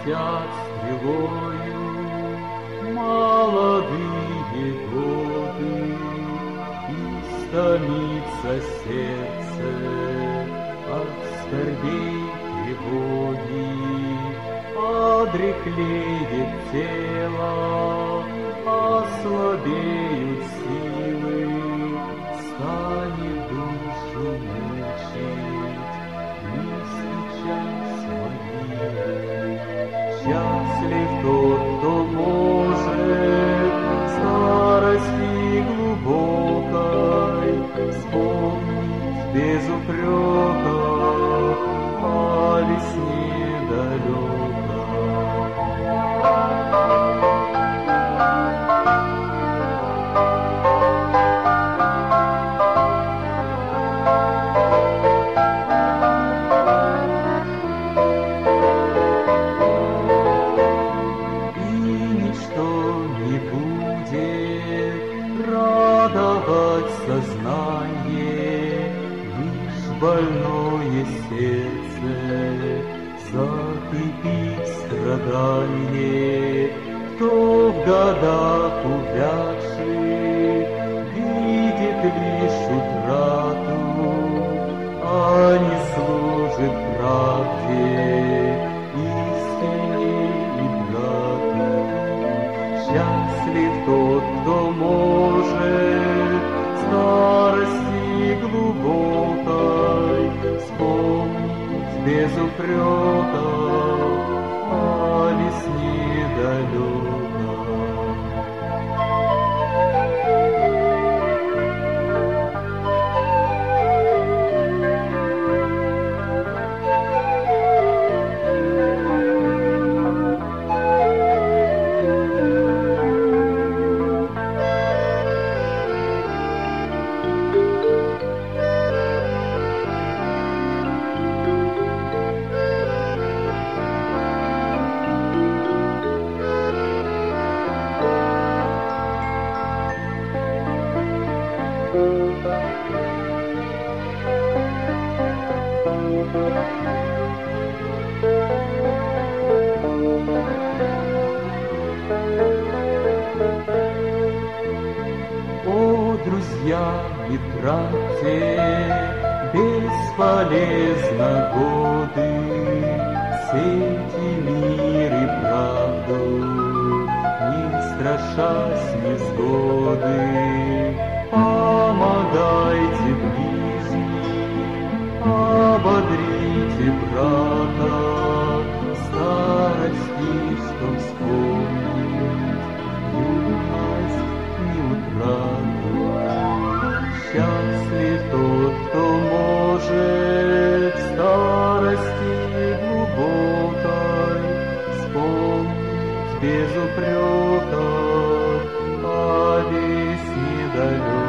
летят стрелою молодые годы, истомится сердце от скорбей тревоги, одряхлеет тело, ослабеют силы, станет душу мучить близкий час могилы. Счастлив тот, кто может старости глубокой вспомнить без упрека о весне далекой. Больное сердце закипит страдание, кто в годах увядший видит лишь утрату, а не служит правде, истине и брату. Счастлив тот, кто может старости глубокой вспомнить без упрека о весне далекой. Друзья и братья, бесполезно годы сети мир и правду, не страшась невзгоды. Помогайте ближним, ободрите брата, старости, что вспомнить юность не утрату. Счастлив тот, кто может в старости глубокой вспомнить без упрека о весне далекой.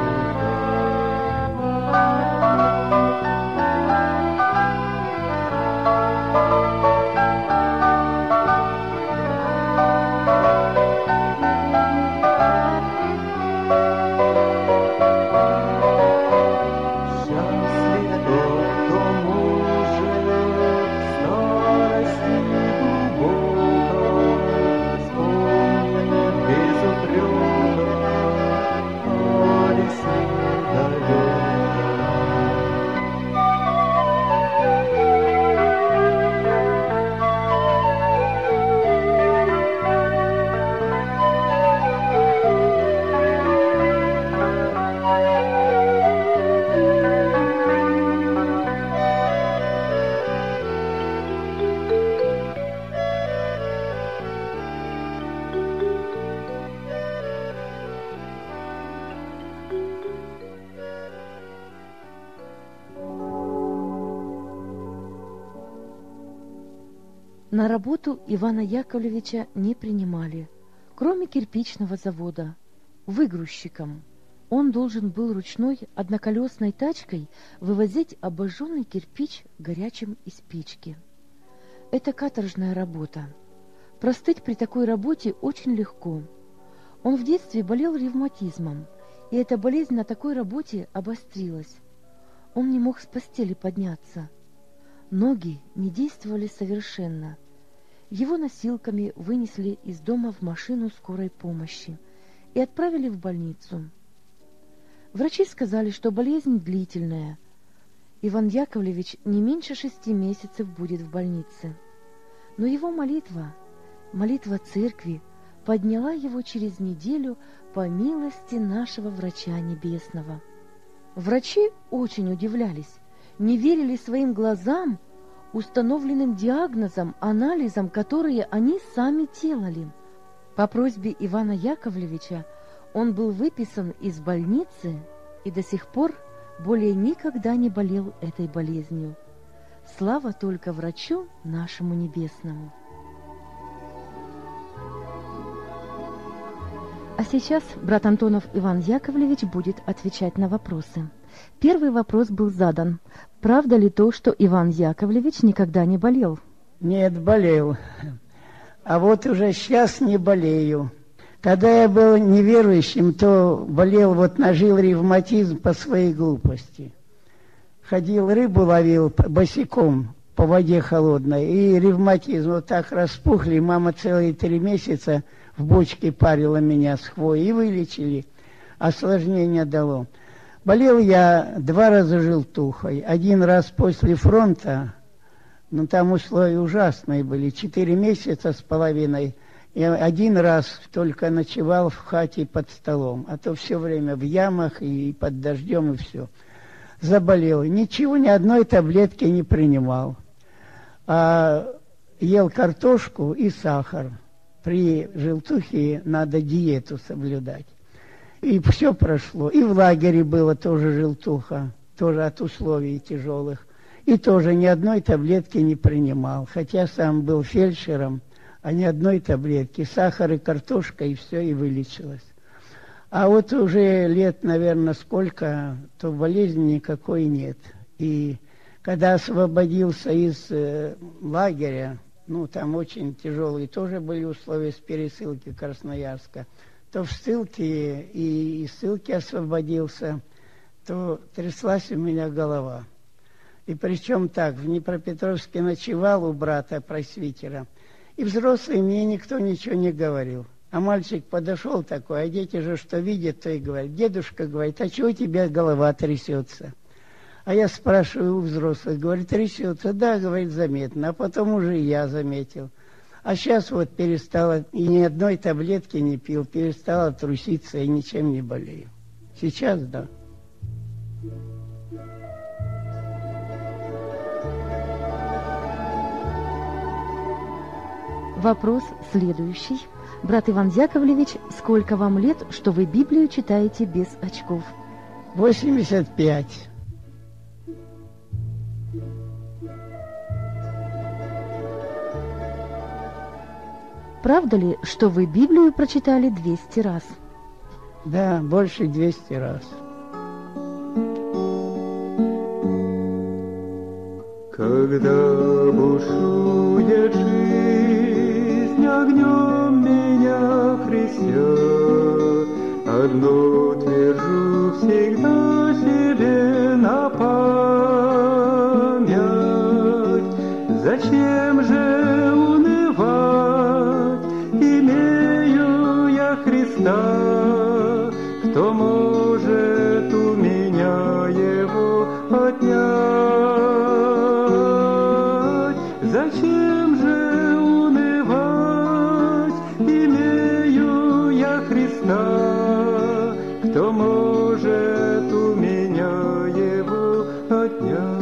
На работу Ивана Яковлевича не принимали, кроме кирпичного завода, выгрузчиком. Он должен был ручной одноколесной тачкой вывозить обожженный кирпич горячим из печки. Это каторжная работа. Простыть при такой работе очень легко. Он в детстве болел ревматизмом, и эта болезнь на такой работе обострилась. Он не мог с постели подняться. Ноги не действовали совершенно. Его носилками вынесли из дома в машину скорой помощи и отправили в больницу. Врачи сказали, что болезнь длительная. Иван Яковлевич не меньше 6 месяцев будет в больнице. Но его молитва церкви, подняла его через неделю по милости нашего Врача Небесного. Врачи очень удивлялись, не верили своим глазам, установленным диагнозам, анализам, которые они сами делали. По просьбе Ивана Яковлевича он был выписан из больницы и до сих пор более никогда не болел этой болезнью. Слава только Врачу нашему Небесному. А сейчас брат Антонов Иван Яковлевич будет отвечать на вопросы. Первый вопрос был задан. Правда ли то, что Иван Яковлевич никогда не болел? Нет, болел. А вот уже сейчас не болею. Когда я был неверующим, то болел, вот нажил ревматизм по своей глупости. Ходил, рыбу ловил босиком по воде холодной, и ревматизм вот так распухли. Мама целые 3 месяца в бочке парила меня с хвоей и вылечили. Осложнение дало. Болел я 2 раза желтухой. 1 раз после фронта, но там условия ужасные были, 4 месяца с половиной. И 1 раз только ночевал в хате под столом, а то все время в ямах и под дождем, и все. Заболел. Ничего, ни одной таблетки не принимал. А ел картошку и сахар. При желтухе надо диету соблюдать. И все прошло. И в лагере было тоже желтуха, тоже от условий тяжелых. И тоже ни одной таблетки не принимал. Хотя сам был фельдшером, а ни одной таблетки. Сахар и картошка, и все, и вылечилось. А вот уже лет, наверное, сколько, то болезни никакой нет. И когда освободился из лагеря, ну, там очень тяжелые тоже были условия с пересылки Красноярска, то в ссылке и из ссылки освободился, то тряслась у меня голова. И причем так, в Днепропетровске ночевал у брата-просвитера, и взрослый мне никто ничего не говорил. А мальчик подошел такой, а дети же что видят, то и говорят. Дедушка говорит, а чего у тебя голова трясется? А я спрашиваю у взрослых, говорит, трясется. Да, говорит, заметно. А потом уже и я заметил. А сейчас вот перестала, и ни одной таблетки не пил, перестала труситься и ничем не болею. Сейчас да. Вопрос следующий. Брат Иван Яковлевич, сколько вам лет, что вы Библию читаете без очков? 85. Правда ли, что вы Библию прочитали 200 раз? Да, больше 200 раз. Когда бушует жизнь огнем меня крестя, одно твержу всегда себе на память. Зачем же унывать, имею я Христа, кто может у меня его отнять? Зачем же унывать, имею я Христа, кто может у меня его отнять?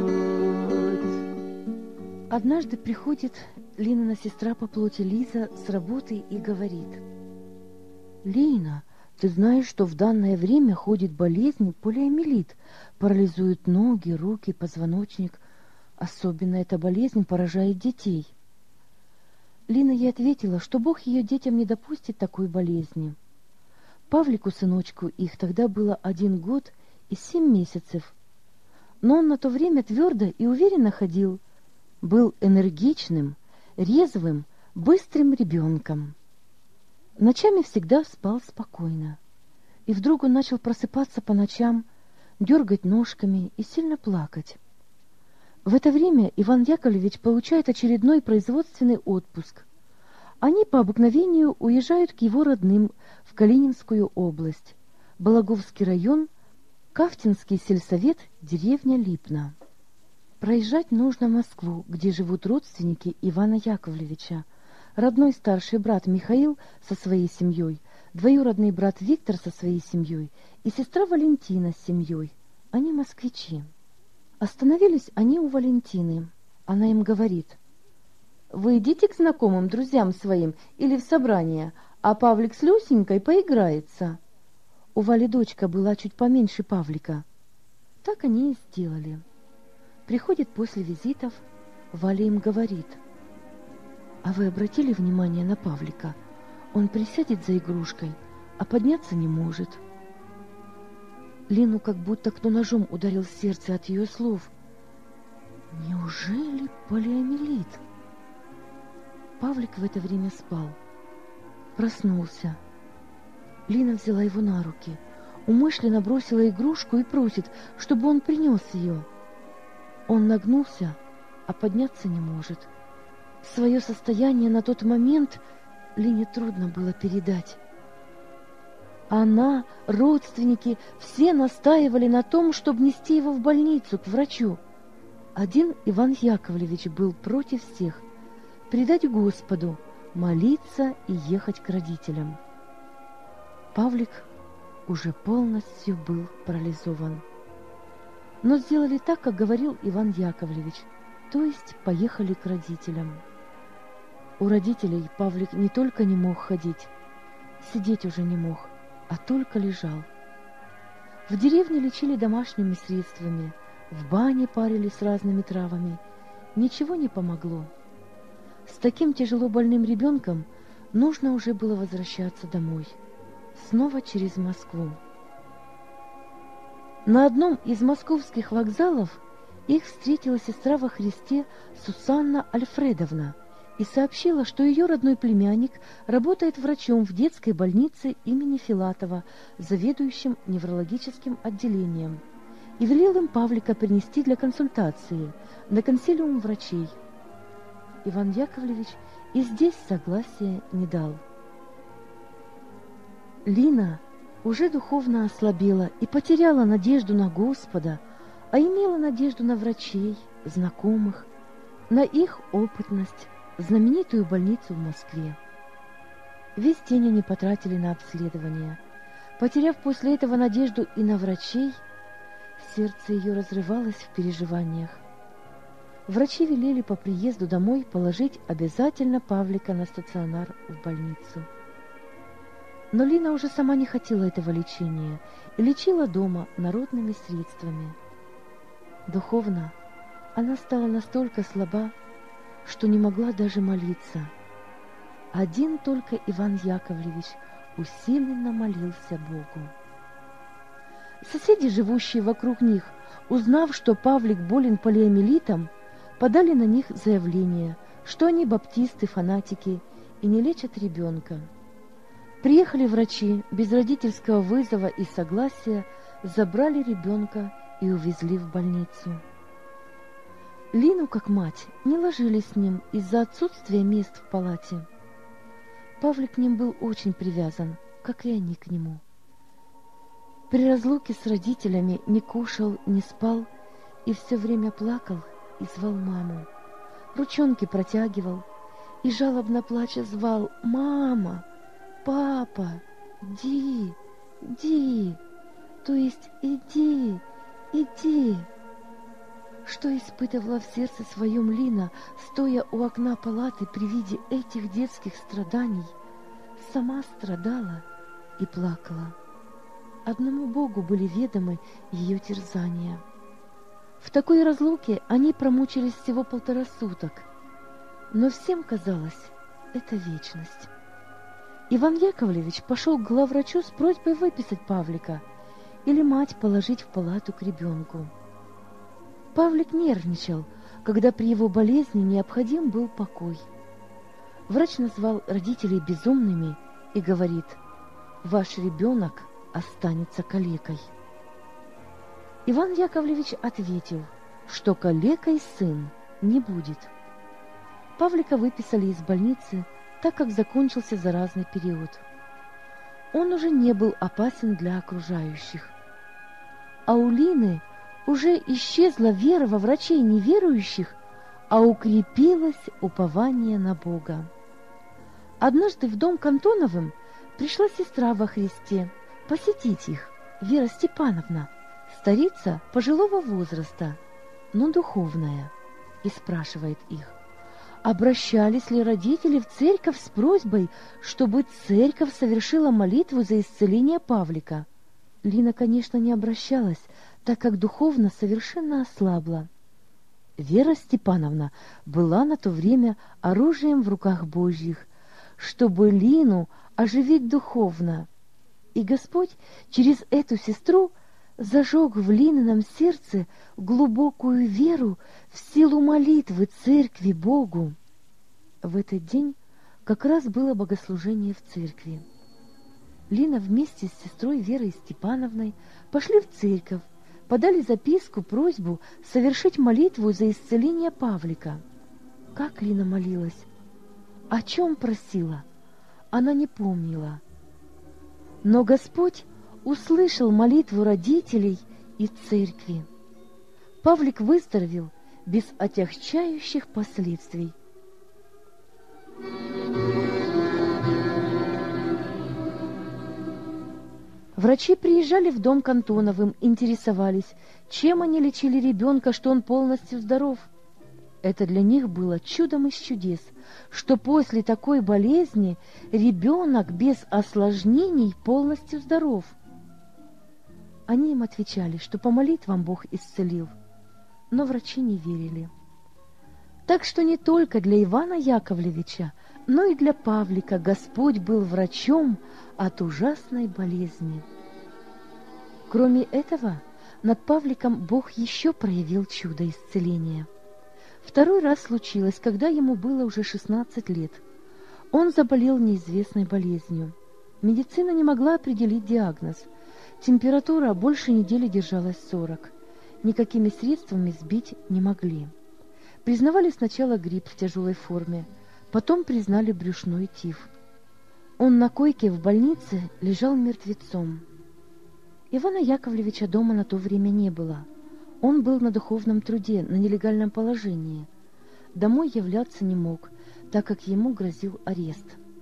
Однажды приходит Линина сестра по плоти Лиза с работы и говорит: «Лина, ты знаешь, что в данное время ходит болезнь полиомиелит, парализует ноги, руки, позвоночник. Особенно эта болезнь поражает детей». Лина ей ответила, что Бог ее детям не допустит такой болезни. Павлику, сыночку, их тогда было 1 год и 7 месяцев. Но он на то время твердо и уверенно ходил, был энергичным, резвым, быстрым ребенком. Ночами всегда спал спокойно. И вдруг он начал просыпаться по ночам, дергать ножками и сильно плакать. В это время Иван Яковлевич получает очередной производственный отпуск. Они по обыкновению уезжают к его родным в Калининскую область, Балаговский район, Кафтинский сельсовет, деревня Липна. Проезжать нужно Москву, где живут родственники Ивана Яковлевича. Родной старший брат Михаил со своей семьей, двоюродный брат Виктор со своей семьей и сестра Валентина с семьей. Они москвичи. Остановились они у Валентины. Она им говорит: «Вы идите к знакомым друзьям своим или в собрание, а Павлик с Люсенькой поиграется». У Вали дочка была чуть поменьше Павлика. Так они и сделали. Приходит после визитов, Валя им говорит: «А вы обратили внимание на Павлика? Он присядет за игрушкой, а подняться не может». Лину как будто кто ножом ударил в сердце от ее слов. Неужели полиомиелит? Павлик в это время спал. Проснулся. Лина взяла его на руки, умышленно бросила игрушку и просит, чтобы он принес ее. Он нагнулся, а подняться не может. Свое состояние на тот момент Лине трудно было передать. Она, родственники, все настаивали на том, чтобы нести его в больницу, к врачу. Один Иван Яковлевич был против всех: предать Господу, молиться и ехать к родителям. Павлик уже полностью был парализован. Но сделали так, как говорил Иван Яковлевич, то есть поехали к родителям. У родителей Павлик не только не мог ходить, сидеть уже не мог, а только лежал. В деревне лечили домашними средствами, в бане парили с разными травами. Ничего не помогло. С таким тяжело больным ребенком нужно уже было возвращаться домой. Снова через Москву. На одном из московских вокзалов их встретила сестра во Христе Сусанна Альфредовна и сообщила, что ее родной племянник работает врачом в детской больнице имени Филатова, заведующим неврологическим отделением, и велел им Павлика принести для консультации на консилиум врачей. Иван Яковлевич и здесь согласия не дал. Лина уже духовно ослабела и потеряла надежду на Господа, а имела надежду на врачей, знакомых, на их опытность, знаменитую больницу в Москве. Весь день они потратили на обследование. Потеряв после этого надежду и на врачей, сердце ее разрывалось в переживаниях. Врачи велели по приезду домой положить обязательно Павлика на стационар в больницу. Но Лина уже сама не хотела этого лечения и лечила дома народными средствами. Духовно она стала настолько слаба, что не могла даже молиться. Один только Иван Яковлевич усиленно молился Богу. Соседи, живущие вокруг них, узнав, что Павлик болен полиомиелитом, подали на них заявление, что они баптисты, фанатики и не лечат ребенка. Приехали врачи, без родительского вызова и согласия забрали ребенка и увезли в больницу. Лину, как мать, не ложили с ним из-за отсутствия мест в палате. Павлик к ним был очень привязан, как и они к нему. При разлуке с родителями не кушал, не спал и все время плакал и звал маму. Ручонки протягивал и, жалобно плача, звал: «Мама! Папа! Ди! Ди! То есть иди! Иди!» Что испытывала в сердце своем Лина, стоя у окна палаты при виде этих детских страданий, сама страдала и плакала. Одному Богу были ведомы ее терзания. В такой разлуке они промучились всего 1,5 суток, но всем казалось, это вечность. Иван Яковлевич пошел к главврачу с просьбой выписать Павлика или мать положить в палату к ребенку. Павлик нервничал, когда при его болезни необходим был покой. Врач назвал родителей безумными и говорит: «Ваш ребенок останется калекой». Иван Яковлевич ответил: что калекой сын не будет. Павлика выписали из больницы, так как закончился заразный период. Он уже не был опасен для окружающих. А у Лины уже исчезла вера во врачей неверующих, а укрепилось упование на Бога. Однажды в дом к Антоновым пришла сестра во Христе посетить их, Вера Степановна, старица пожилого возраста, но духовная, и спрашивает их, обращались ли родители в церковь с просьбой, чтобы церковь совершила молитву за исцеление Павлика. Лина, конечно, не обращалась, так как духовно совершенно ослабла. Вера Степановна была на то время оружием в руках Божьих, чтобы Лину оживить духовно. И Господь через эту сестру зажег в Линином сердце глубокую веру в силу молитвы церкви Богу. В этот день как раз было богослужение в церкви. Лина вместе с сестрой Верой Степановной пошли в церковь, подали записку, просьбу совершить молитву за исцеление Павлика. Как Лина молилась? О чем просила? Она не помнила. Но Господь услышал молитву родителей и церкви. Павлик выздоровел без отягчающих последствий. Врачи приезжали в дом к Антоновым, интересовались, чем они лечили ребенка, что он полностью здоров. Это для них было чудом из чудес, что после такой болезни ребенок без осложнений полностью здоров. Они им отвечали, что по молитвам Бог исцелил, но врачи не верили. Так что не только для Ивана Яковлевича, но и для Павлика Господь был врачом от ужасной болезни. Кроме этого, над Павликом Бог еще проявил чудо исцеления. Второй раз случилось, когда ему было уже 16 лет. Он заболел неизвестной болезнью. Медицина не могла определить диагноз. Температура больше недели держалась 40. Никакими средствами сбить не могли. Признавали сначала грипп в тяжелой форме, потом признали брюшной тиф. Он на койке в больнице лежал мертвецом. Ивана Яковлевича дома на то время не было. Он был на духовном труде, на нелегальном положении. Домой являться не мог, так как ему грозил арест.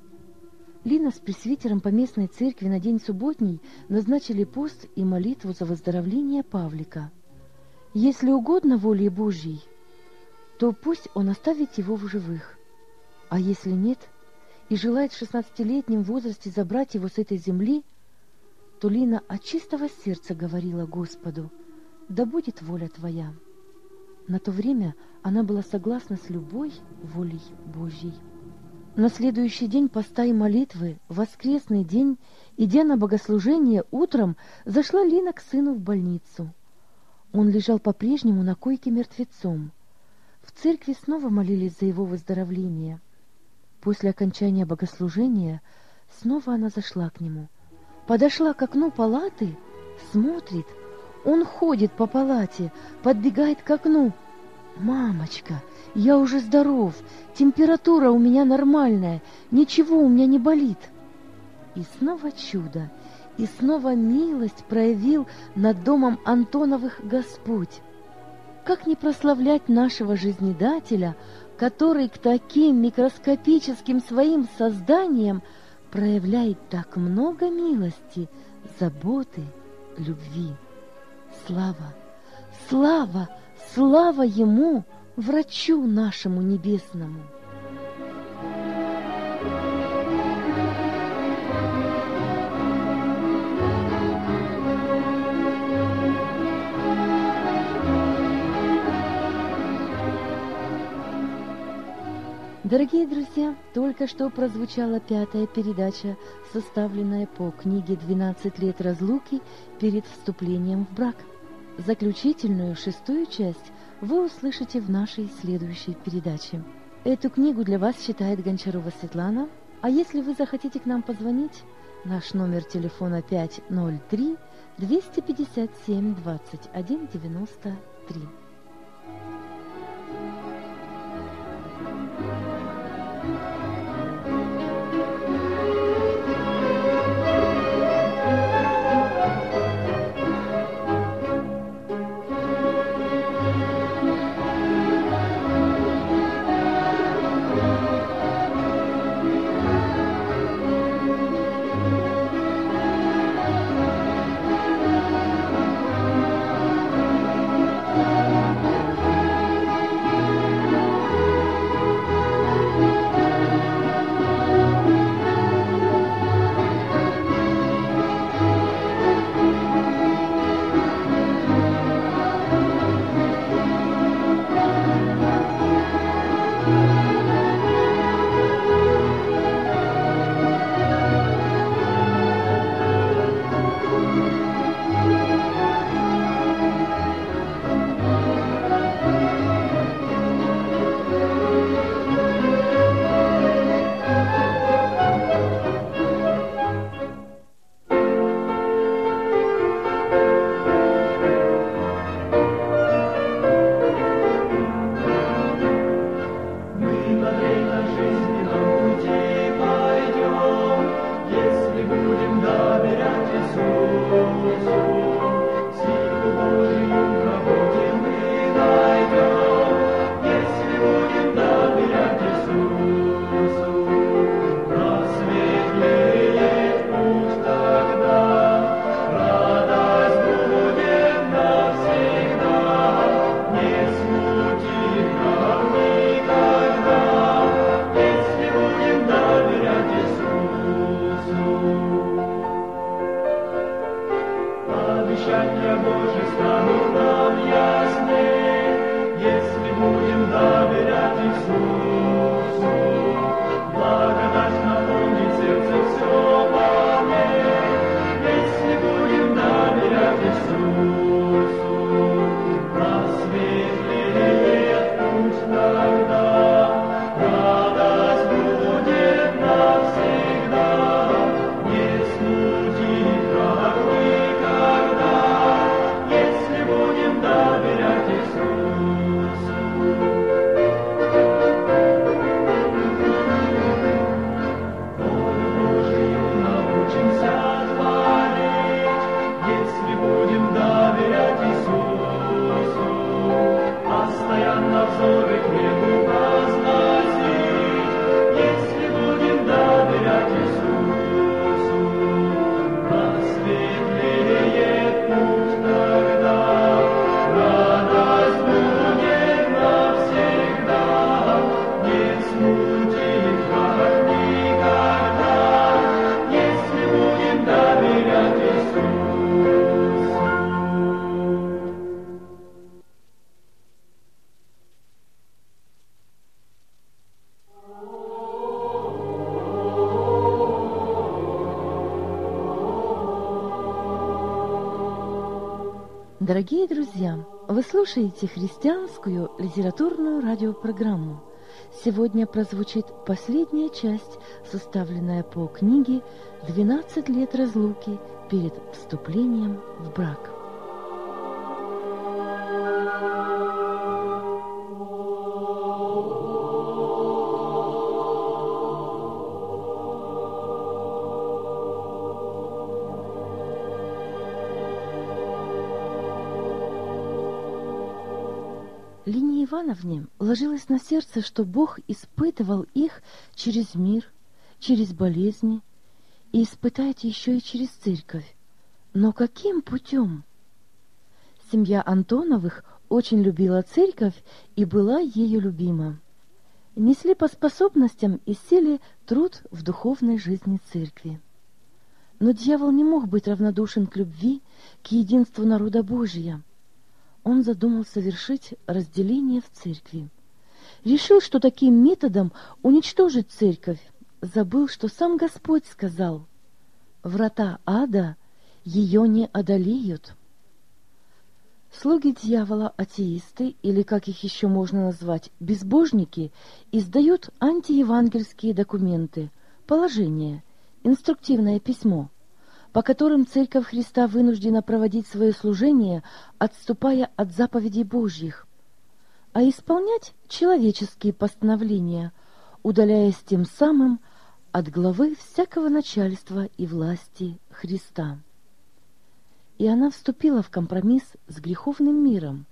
Лина с пресвитером по местной церкви на день субботний назначили пост и молитву за выздоровление Павлика. Если угодно воле Божьей, то пусть он оставит его в живых. А если нет, и желает в 16-летнем возрасте забрать его с этой земли, то Лина от чистого сердца говорила Господу: «Да будет воля Твоя». На то время она была согласна с любой волей Божьей. На следующий день поста и молитвы, в воскресный день, идя на богослужение утром, зашла Лина к сыну в больницу. Он лежал по-прежнему на койке мертвецом. В церкви снова молились за его выздоровление. После окончания богослужения снова она зашла к нему. Подошла к окну палаты, смотрит. Он ходит по палате, подбегает к окну. «Мамочка, я уже здоров, температура у меня нормальная, ничего у меня не болит». И снова чудо, и снова милость проявил над домом Антоновых Господь. Как не прославлять нашего жизнедателя, который к таким микроскопическим своим созданиям проявляет так много милости, заботы, любви. Слава, слава, слава Ему, врачу нашему небесному! Дорогие друзья, только что прозвучала 5-я передача, составленная по книге «12 лет разлуки перед вступлением в брак». Заключительную 6-ю часть вы услышите в нашей следующей передаче. Эту книгу для вас читает Гончарова Светлана, а если вы захотите к нам позвонить, наш номер телефона 503-257-2193. обещания Божьи станут нам ясны, если будем доверять Иисусу. Благодать наполнит сердце все полней, если будем доверять Иисусу. Просветлеет путь тогда, радость будет навсегда, не смутит как никогда, если будем доверять Иисусу. Волю Божию научимся творить, если будем доверять Иисусу. Постоянно взоры к небу возносить, если будем доверять Иисусу. Просветлеет путь тогда, радость будет навсегда, не смутит как никогда, если будем доверять Иисусу. Дорогие друзья, вы слушаете христианскую литературную радиопрограмму. Сегодня прозвучит последняя часть, составленная по книге «12 лет разлуки перед вступлением в брак». Лине Ивановне ложилось на сердце, что Бог испытывал их через мир, через болезни и испытает еще и через церковь. Но каким путем? Семья Антоновых очень любила церковь и была ею любима. Несли по способностям и силе труд в духовной жизни церкви. Но дьявол не мог быть равнодушен к любви, к единству народа Божия. Он задумал совершить разделение в церкви. Решил, что таким методом уничтожить церковь. Забыл, что сам Господь сказал: «Врата ада ее не одолеют». Слуги дьявола, атеисты, или, как их еще можно назвать, безбожники, издают антиевангельские документы, положения, инструктивное письмо, по которым Церковь Христа вынуждена проводить свое служение, отступая от заповедей Божьих, а исполнять человеческие постановления, удаляясь тем самым от главы всякого начальства и власти Христа. И она вступила в компромисс с греховным миром.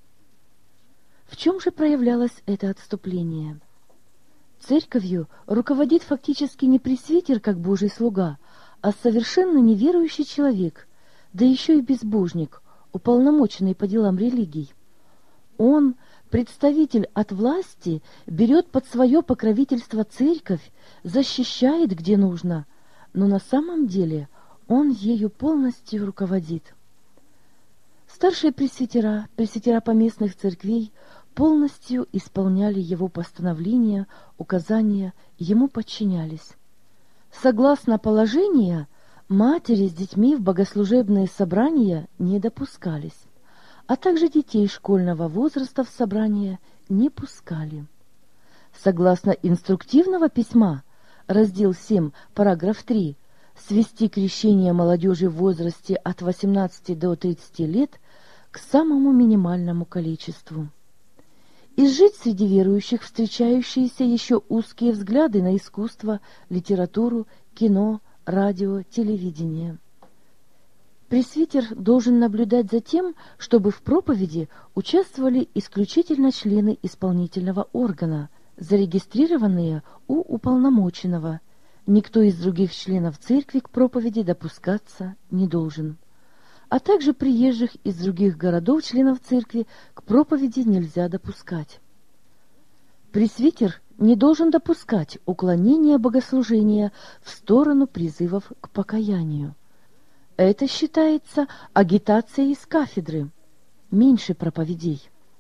В чем же проявлялось это отступление? Церковью руководит фактически не пресвитер, как Божий слуга, а совершенно неверующий человек, да еще и безбожник, уполномоченный по делам религий. Он, представитель от власти, берет под свое покровительство церковь, защищает где нужно, но на самом деле он ею полностью руководит. Старшие пресвитера поместных церквей полностью исполняли его постановления, указания, ему подчинялись. Согласно положению, матери с детьми в богослужебные собрания не допускались, а также детей школьного возраста в собрания не пускали. Согласно инструктивного письма, раздел 7, параграф 3, свести крещение молодежи в возрасте от 18 до 30 лет к самому минимальному количеству. Изжить среди верующих встречающиеся еще узкие взгляды на искусство, литературу, кино, радио, телевидение. Пресвитер должен наблюдать за тем, чтобы в проповеди участвовали исключительно члены исполнительного органа, зарегистрированные у уполномоченного. Никто из других членов церкви к проповеди допускаться не должен. А также приезжих из других городов членов церкви к проповеди нельзя допускать. Пресвитер не должен допускать уклонения богослужения в сторону призывов к покаянию. Это считается агитацией из кафедры, меньше проповедей.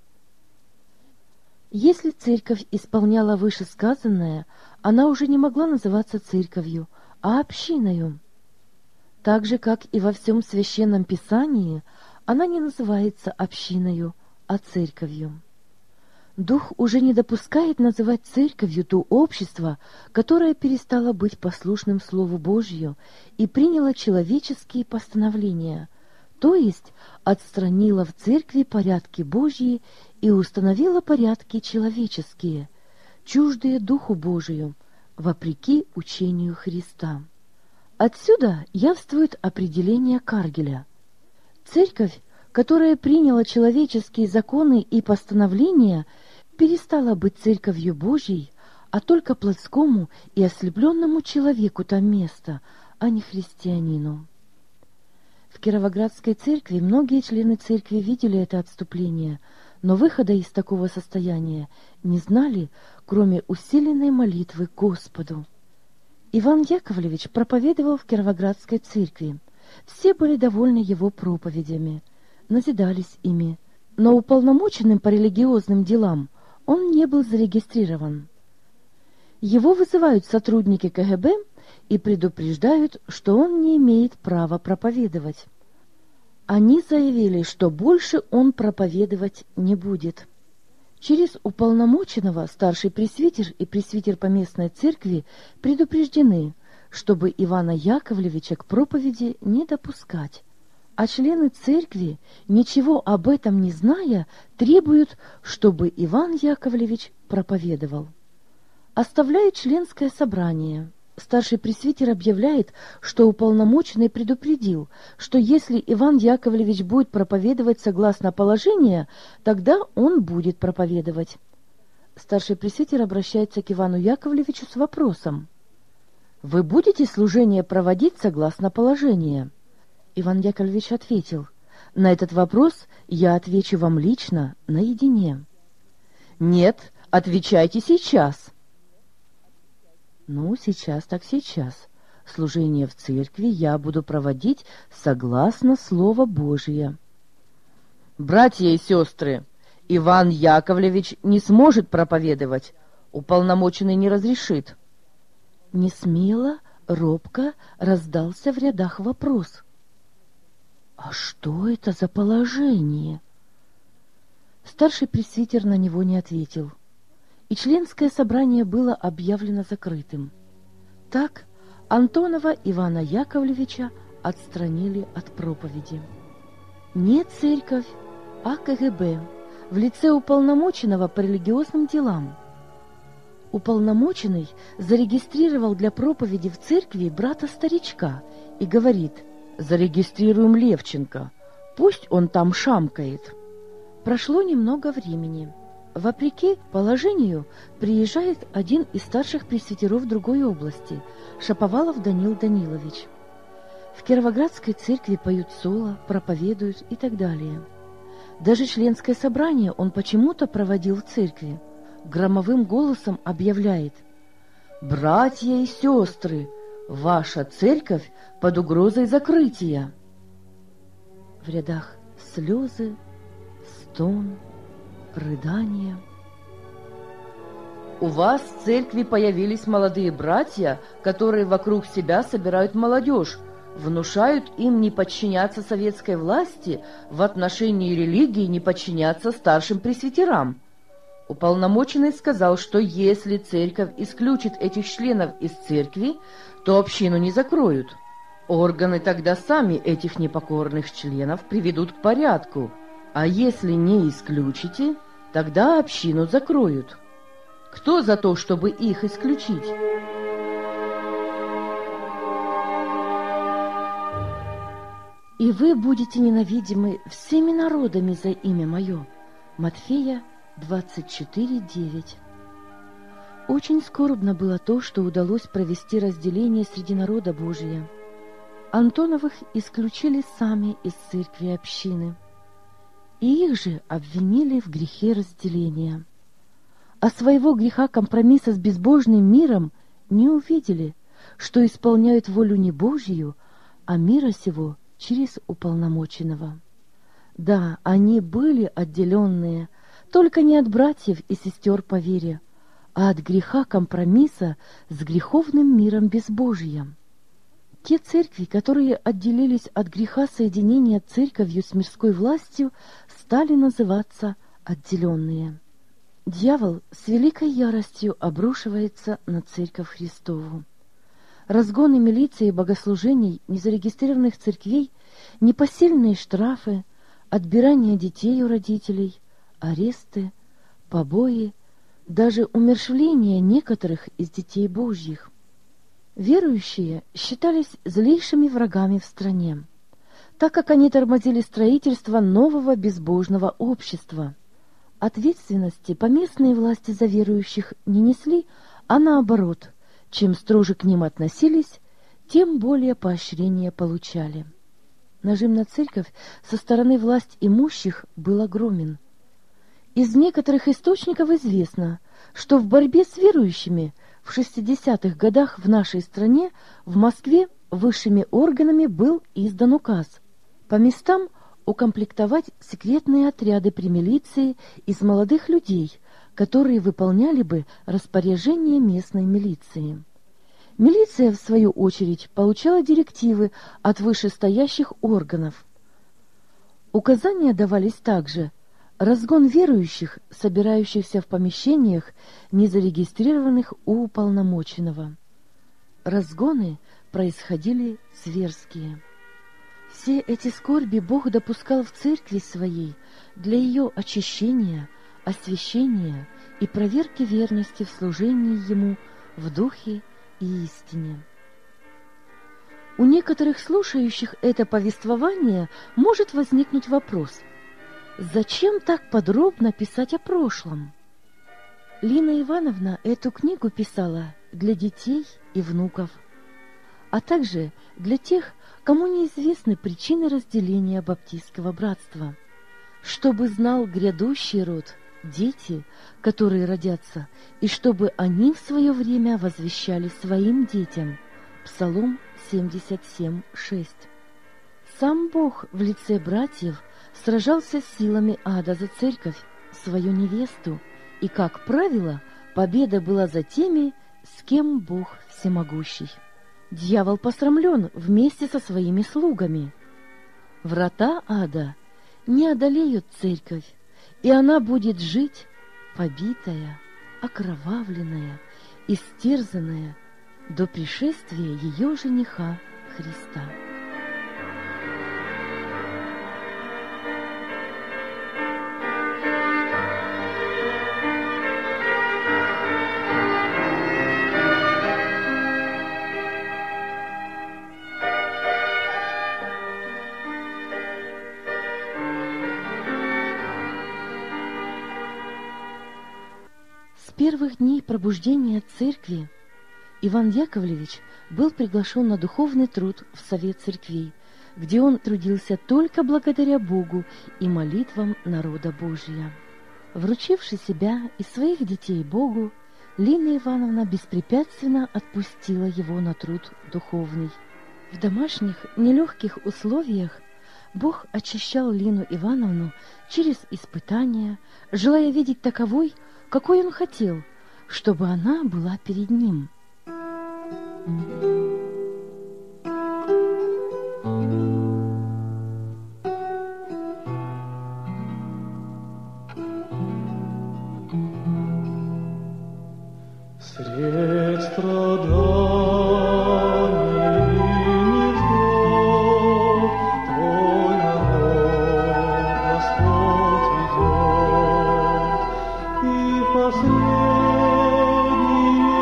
Если церковь исполняла вышесказанное, она уже не могла называться церковью, а общиною. Так же, как и во всем Священном Писании, она не называется общиною, а церковью. Дух уже не допускает называть церковью то общество, которое перестало быть послушным Слову Божью и приняло человеческие постановления, то есть отстранило в церкви порядки Божьи и установило порядки человеческие, чуждые Духу Божию, вопреки учению Христа. Отсюда явствует определение Каргеля. Церковь, которая приняла человеческие законы и постановления, перестала быть церковью Божьей, а только плотскому и ослепленному человеку там место, а не христианину. В Кировоградской церкви многие члены церкви видели это отступление, но выхода из такого состояния не знали, кроме усиленной молитвы Господу. Иван Яковлевич проповедовал в Кировоградской церкви. Все были довольны его проповедями, назидались ими, но уполномоченным по религиозным делам он не был зарегистрирован. Его вызывают сотрудники КГБ и предупреждают, что он не имеет права проповедовать. Они заявили, что больше он проповедовать не будет. Через уполномоченного старший пресвитер и пресвитер поместной церкви предупреждены, чтобы Ивана Яковлевича к проповеди не допускать. А члены церкви, ничего об этом не зная, требуют, чтобы Иван Яковлевич проповедовал. Оставляют членское собрание. Старший пресвитер объявляет, что уполномоченный предупредил, что если Иван Яковлевич будет проповедовать согласно положению, тогда он будет проповедовать. Старший пресвитер обращается к Ивану Яковлевичу с вопросом: «Вы будете служение проводить согласно положению?» Иван Яковлевич ответил: «На этот вопрос я отвечу вам лично, наедине». «Нет, отвечайте сейчас». «Ну, сейчас так сейчас. Служение в церкви я буду проводить согласно Слова Божия». «Братья и сестры, Иван Яковлевич не сможет проповедовать, уполномоченный не разрешит». Несмело, робко раздался в рядах вопрос: «А что это за положение?» Старший пресвитер на него не ответил, и членское собрание было объявлено закрытым. Так Антонова Ивана Яковлевича отстранили от проповеди. Не церковь, а КГБ в лице уполномоченного по религиозным делам. Уполномоченный зарегистрировал для проповеди в церкви брата-старичка и говорит: «Зарегистрируем Левченко, пусть он там шамкает». Прошло немного времени. Вопреки положению приезжает один из старших пресвитеров другой области, Шаповалов Данил Данилович. В Кировоградской церкви поют соло, проповедуют и так далее. Даже членское собрание он почему-то проводил в церкви. Громовым голосом объявляет: «Братья и сестры, ваша церковь под угрозой закрытия». В рядах слезы, стон, рыдания. «У вас в церкви появились молодые братья, которые вокруг себя собирают молодежь, внушают им не подчиняться советской власти, в отношении религии не подчиняться старшим пресвитерам». Уполномоченный сказал, что если церковь исключит этих членов из церкви, то общину не закроют. Органы тогда сами этих непокорных членов приведут к порядку, а если не исключите, тогда общину закроют. Кто за то, чтобы их исключить? «И вы будете ненавидимы всеми народами за имя мое». Матфея 24:9. Очень скорбно было то, что удалось провести разделение среди народа Божия. Антоновых исключили сами из церкви общины, и их же обвинили в грехе разделения. А своего греха компромисса с безбожным миром не увидели, что исполняют волю не Божью, а мира сего через уполномоченного. Да, они были отделенные, только не от братьев и сестер по вере, а от греха компромисса с греховным миром безбожием. Те церкви, которые отделились от греха соединения церковью с мирской властью, стали называться отделенные. Дьявол с великой яростью обрушивается на Церковь Христову. Разгоны милиции и богослужений незарегистрированных церквей, непосильные штрафы, отбирание детей у родителей, аресты, побои, даже умерщвление некоторых из детей Божьих. Верующие считались злейшими врагами в стране, так как они тормозили строительство нового безбожного общества. Ответственности поместные власти за верующих не несли, а наоборот, чем строже к ним относились, тем более поощрения получали. Нажим на церковь со стороны власть имущих был огромен. Из некоторых источников известно, что в борьбе с верующими в 60-х годах в нашей стране, в Москве, высшими органами был издан указ по местам укомплектовать секретные отряды при милиции из молодых людей, которые выполняли бы распоряжение местной милиции. Милиция, в свою очередь, получала директивы от вышестоящих органов. Указания давались также: разгон верующих, собирающихся в помещениях, незарегистрированных у уполномоченного. Разгоны происходили зверские. Все эти скорби Бог допускал в церкви своей для ее очищения, освящения и проверки верности в служении Ему в духе и истине. У некоторых слушающих это повествование может возникнуть вопрос: зачем так подробно писать о прошлом? Лина Ивановна эту книгу писала для детей и внуков, а также для тех, кому неизвестны причины разделения баптистского братства, чтобы знал грядущий род, дети, которые родятся, и чтобы они в свое время возвещали своим детям. Псалом 77:6. Сам Бог в лице братьев сражался с силами ада за церковь, свою невесту, и, как правило, победа была за теми, с кем Бог всемогущий. Дьявол посрамлен вместе со своими слугами. Врата ада не одолеют церковь, и она будет жить побитая, окровавленная, истерзанная до пришествия ее жениха Христа. С первых дней пробуждения церкви Иван Яковлевич был приглашен на духовный труд в Совет церквей, где он трудился только благодаря Богу и молитвам народа Божия. Вручивши себя и своих детей Богу, Лина Ивановна беспрепятственно отпустила его на труд духовный. В домашних нелегких условиях Бог очищал Лину Ивановну через испытания, желая видеть таковой, какой он хотел, чтобы она была перед ним. Средь страданий и невзгод Твой народ Господь ведет, и в последние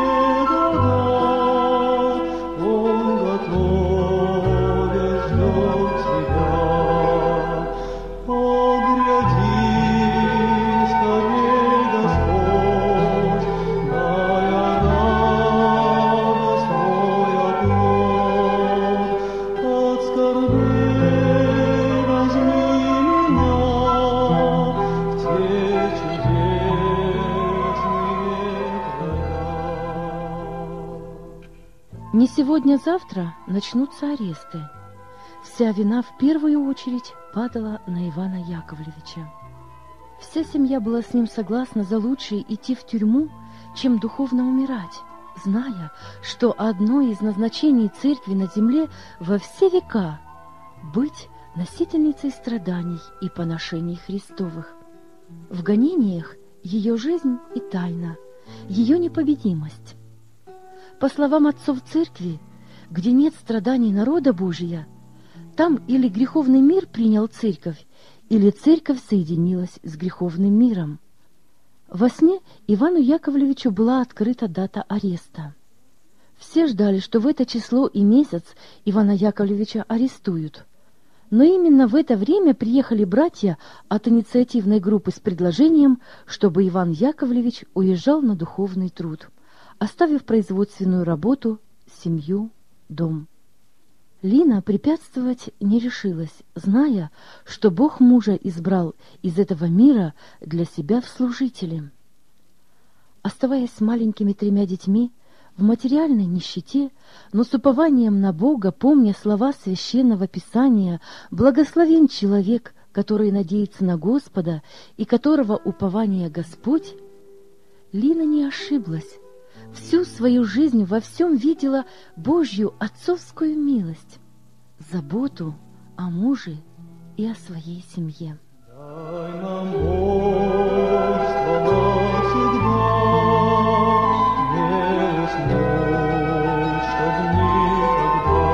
года Он готовит, ждет Тебя. О, гряди скорей, Господь, дай радость Твой оплот. От скорби возьми меня в те чудесные края. Не сегодня-завтра начнутся аресты. Вся вина в первую очередь падала на Ивана Яковлевича. Вся семья была с ним согласна за лучшее идти в тюрьму, чем духовно умирать, зная, что одно из назначений церкви на земле во все века — быть носительницей страданий и поношений Христовых. В гонениях ее жизнь и тайна, ее непобедимость. По словам отцов церкви, где нет страданий народа Божия, там или греховный мир принял церковь, или церковь соединилась с греховным миром. Во сне Ивану Яковлевичу была открыта дата ареста. Все ждали, что в это число и месяц Ивана Яковлевича арестуют. Но именно в это время приехали братья от инициативной группы с предложением, чтобы Иван Яковлевич уезжал на духовный труд, оставив производственную работу, семью, дом. Лина препятствовать не решилась, зная, что Бог мужа избрал из этого мира для себя в служители. Оставаясь с маленькими 3 детьми, в материальной нищете, но с упованием на Бога, помня слова Священного Писания, благословен человек, который надеется на Господа и которого упование Господь, Лина не ошиблась. Всю свою жизнь во всем видела Божью отцовскую милость, заботу о муже и о своей семье. Дай нам Божество навсегда, не уснуть, чтоб никогда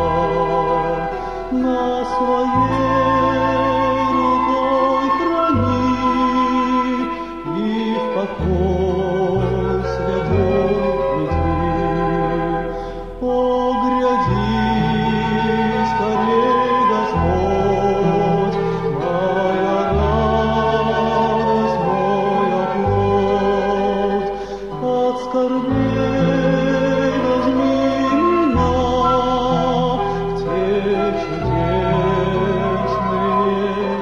на своей рукой храни и в покой святой веди. О, гряди скорей, Господь, моя радость, мой оплот. От скорбей возьми меня в те чудесные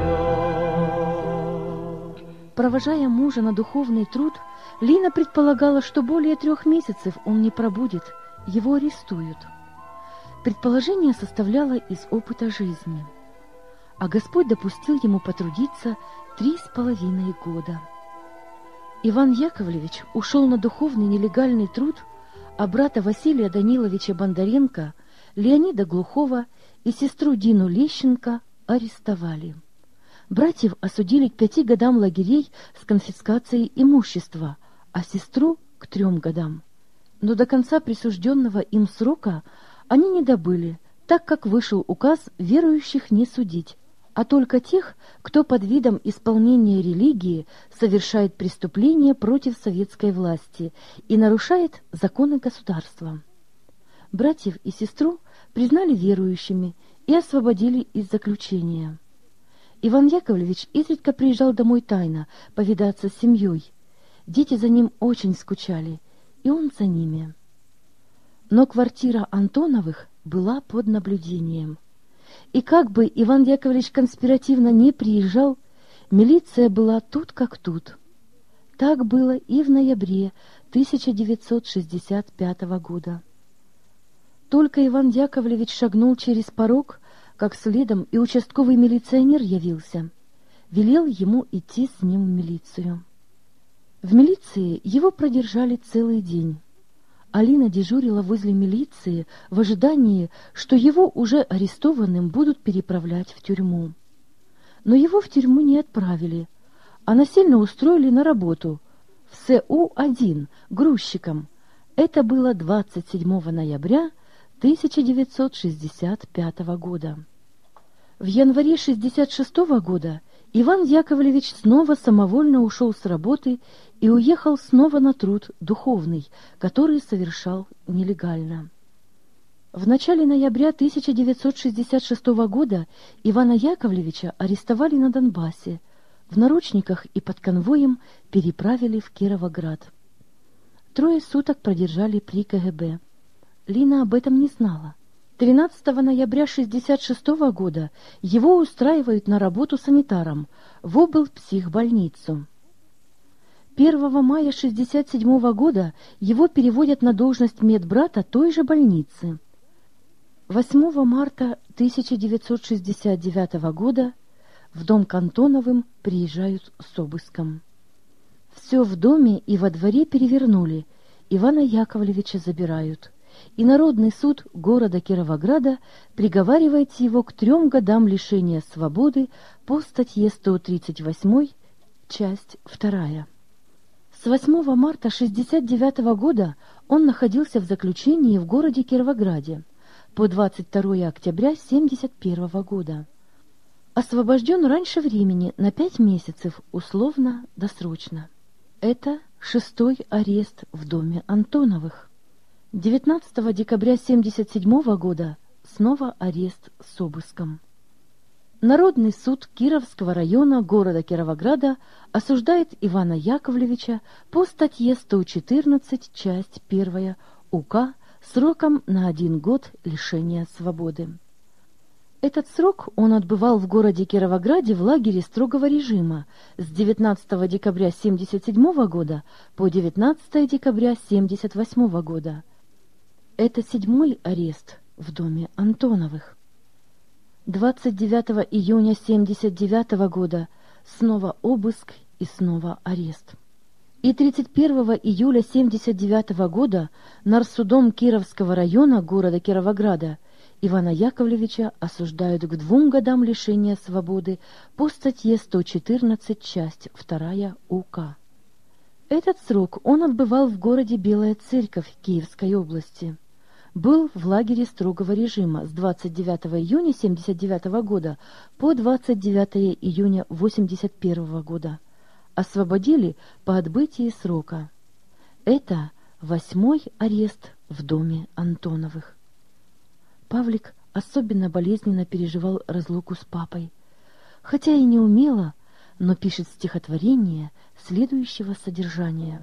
края. Провожая мужа на духовный труд, Лина предполагала, что более 3 месяцев он не пробудет, его арестуют. Предположение составляло из опыта жизни. А Господь допустил ему потрудиться 3,5 года. Иван Яковлевич ушел на духовный нелегальный труд, а брата Василия Даниловича Бондаренко, Леонида Глухова и сестру Дину Лещенко арестовали. Братьев осудили к 5 годам лагерей с конфискацией имущества, а сестру — к 3 годам. Но до конца присужденного им срока они не добыли, так как вышел указ верующих не судить, а только тех, кто под видом исполнения религии совершает преступления против советской власти и нарушает законы государства. Братьев и сестру признали верующими и освободили из заключения. Иван Яковлевич изредка приезжал домой тайно повидаться с семьей. Дети за ним очень скучали, и он за ними. Но квартира Антоновых была под наблюдением. И как бы Иван Яковлевич конспиративно не приезжал, милиция была тут как тут. Так было и в ноябре 1965 года. Только Иван Яковлевич шагнул через порог, как следом и участковый милиционер явился, велел ему идти с ним в милицию. В милиции его продержали целый день. Алина дежурила возле милиции в ожидании, что его уже арестованным будут переправлять в тюрьму. Но его в тюрьму не отправили, а насильно устроили на работу в СУ-1 грузчиком. Это было 27 ноября 1965 года. В январе 1966 года Иван Яковлевич снова самовольно ушел с работы и уехал снова на труд духовный, который совершал нелегально. В начале ноября 1966 года Ивана Яковлевича арестовали на Донбассе, в наручниках и под конвоем переправили в Кировоград. 3 суток продержали при КГБ. Лина об этом не знала. 13 ноября 1966 года его устраивают на работу санитаром в облпсихбольницу. 1 мая 1967 года его переводят на должность медбрата той же больницы. 8 марта 1969 года в дом к Антоновым приезжают с обыском. Все в доме и во дворе перевернули, Ивана Яковлевича забирают, и Народный суд города Кировограда приговаривает его к 3 годам лишения свободы по статье 138, часть 2. С 8 марта 1969 года он находился в заключении в городе Кировограде по 22 октября 1971 года. Освобожден раньше времени на 5 месяцев, условно-досрочно. Это 6-й арест в доме Антоновых. 19 декабря 1977 года снова арест с обыском. Народный суд Кировского района города Кировограда осуждает Ивана Яковлевича по статье 114, часть 1 УК сроком на 1 год лишения свободы. Этот срок он отбывал в городе Кировограде в лагере строгого режима с 19 декабря 1977 года по 19 декабря 1978 года. Это 7-й арест в доме Антоновых. 29 июня 1979 года снова обыск и снова арест. И 31 июля 1979 года нарсудом Кировского района города Кировограда Ивана Яковлевича осуждают к 2 годам лишения свободы по статье 114, часть 2 УК. Этот срок он отбывал в городе Белая Церковь Киевской области. Был в лагере строгого режима с 29 июня 1979 года по 29 июня 1981 года. Освободили по отбытии срока. Это 8-й арест в доме Антоновых. Павлик особенно болезненно переживал разлуку с папой, хотя и не умело, но пишет стихотворение следующего содержания.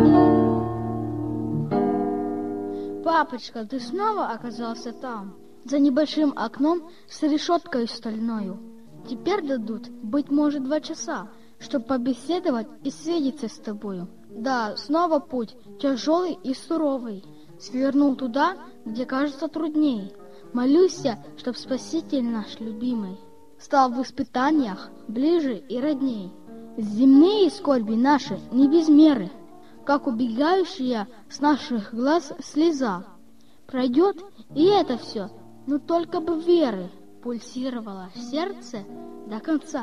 Папочка, ты снова оказался там, за небольшим окном с решеткой стальною. Теперь дадут, быть может, 2 часа, чтобы побеседовать и свидеться с тобою. Да, снова путь, тяжелый и суровый. Свернул туда, где кажется трудней. Молюсь я, чтоб Спаситель наш любимый стал в испытаниях ближе и родней. Земные скорби наши не без меры, как убегающая с наших глаз слеза. Пройдет и это все, но только бы веры пульсировало в сердце до конца.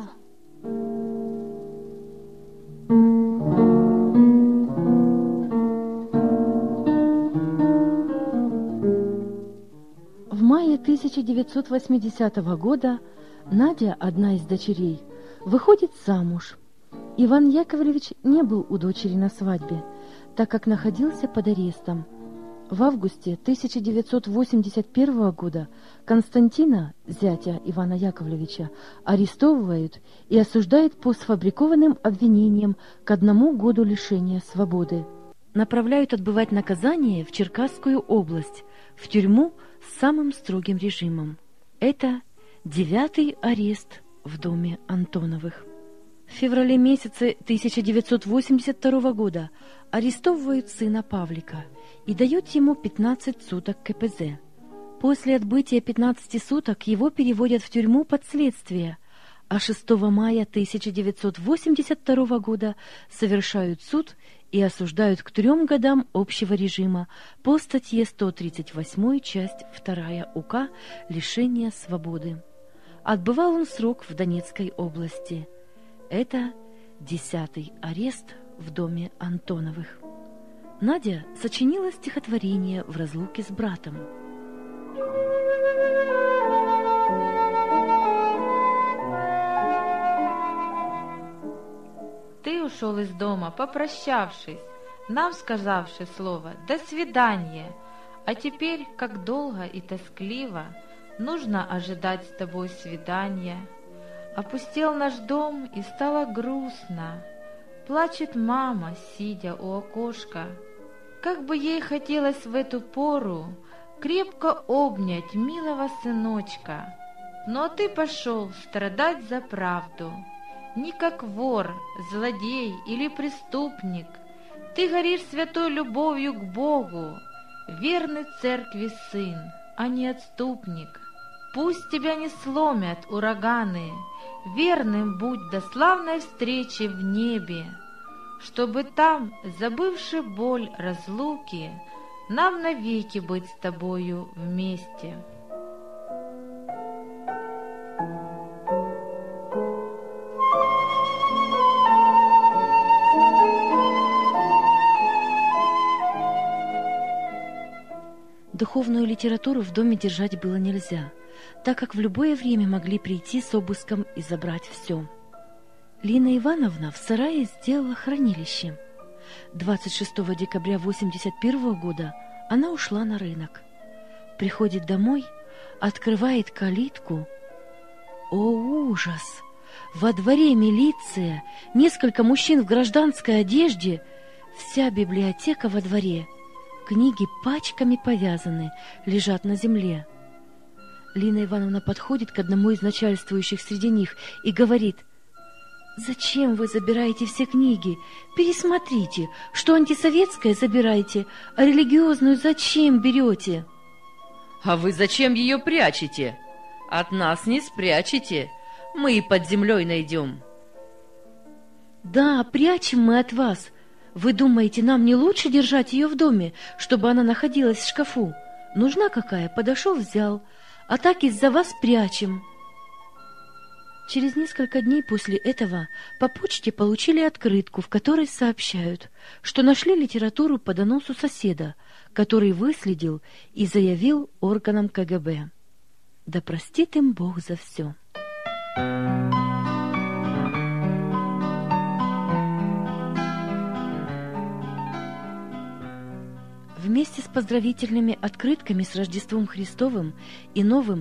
В мае 1980 года Надя, одна из дочерей, выходит замуж. Иван Яковлевич не был у дочери на свадьбе, так как находился под арестом. В августе 1981 года Константина, зятя Ивана Яковлевича, арестовывают и осуждают по сфабрикованным обвинениям к 1 году лишения свободы. Направляют отбывать наказание в Черкасскую область, в тюрьму с самым строгим режимом. Это 9-й арест в доме Антоновых. В феврале месяце 1982 года арестовывают сына Павлика и дают ему 15 суток КПЗ. После отбытия 15 суток его переводят в тюрьму под следствие, а 6 мая 1982 года совершают суд и осуждают к 3 годам общего режима по статье 138, часть 2 УК «Лишение свободы». Отбывал он срок в Донецкой области. Это 10-й арест в доме Антоновых. Надя сочинила стихотворение в разлуке с братом. Ты ушел из дома, попрощавшись, нам сказавши слово «до свидания», а теперь, как долго и тоскливо, нужно ожидать с тобой свидания. Опустел наш дом, и стало грустно. Плачет мама, сидя у окошка. Как бы ей хотелось в эту пору крепко обнять милого сыночка. Но ты пошел страдать за правду. Не как вор, злодей или преступник. Ты горишь святой любовью к Богу, верный церкви сын. а не отступник. Пусть тебя не сломят ураганы, верным будь до славной встречи в небе, чтобы там, забывши боль разлуки, нам навеки быть с тобою вместе. Духовную литературу в доме держать было нельзя, так как в любое время могли прийти с обыском и забрать все. Лина Ивановна в сарае сделала хранилище. 26 декабря 1981 года она ушла на рынок. Приходит домой, открывает калитку. О, ужас! Во дворе милиция, несколько мужчин в гражданской одежде, вся библиотека во дворе. Книги пачками повязаны, лежат на земле. Лина Ивановна подходит к одному из начальствующих среди них и говорит: «Зачем вы забираете все книги? Пересмотрите, что антисоветское забирайте, а религиозную зачем берете?» «А вы зачем ее прячете? От нас не спрячете, мы и под землей найдем». «Да, прячем мы от вас. Вы думаете, нам не лучше держать ее в доме, чтобы она находилась в шкафу? Нужна какая? Подошел, взял. А так из-за вас прячем». Через несколько дней после этого по почте получили открытку, в которой сообщают, что нашли литературу по доносу соседа, который выследил и заявил органам КГБ. Да простит им Бог за все. Вместе с поздравительными открытками с Рождеством Христовым и новым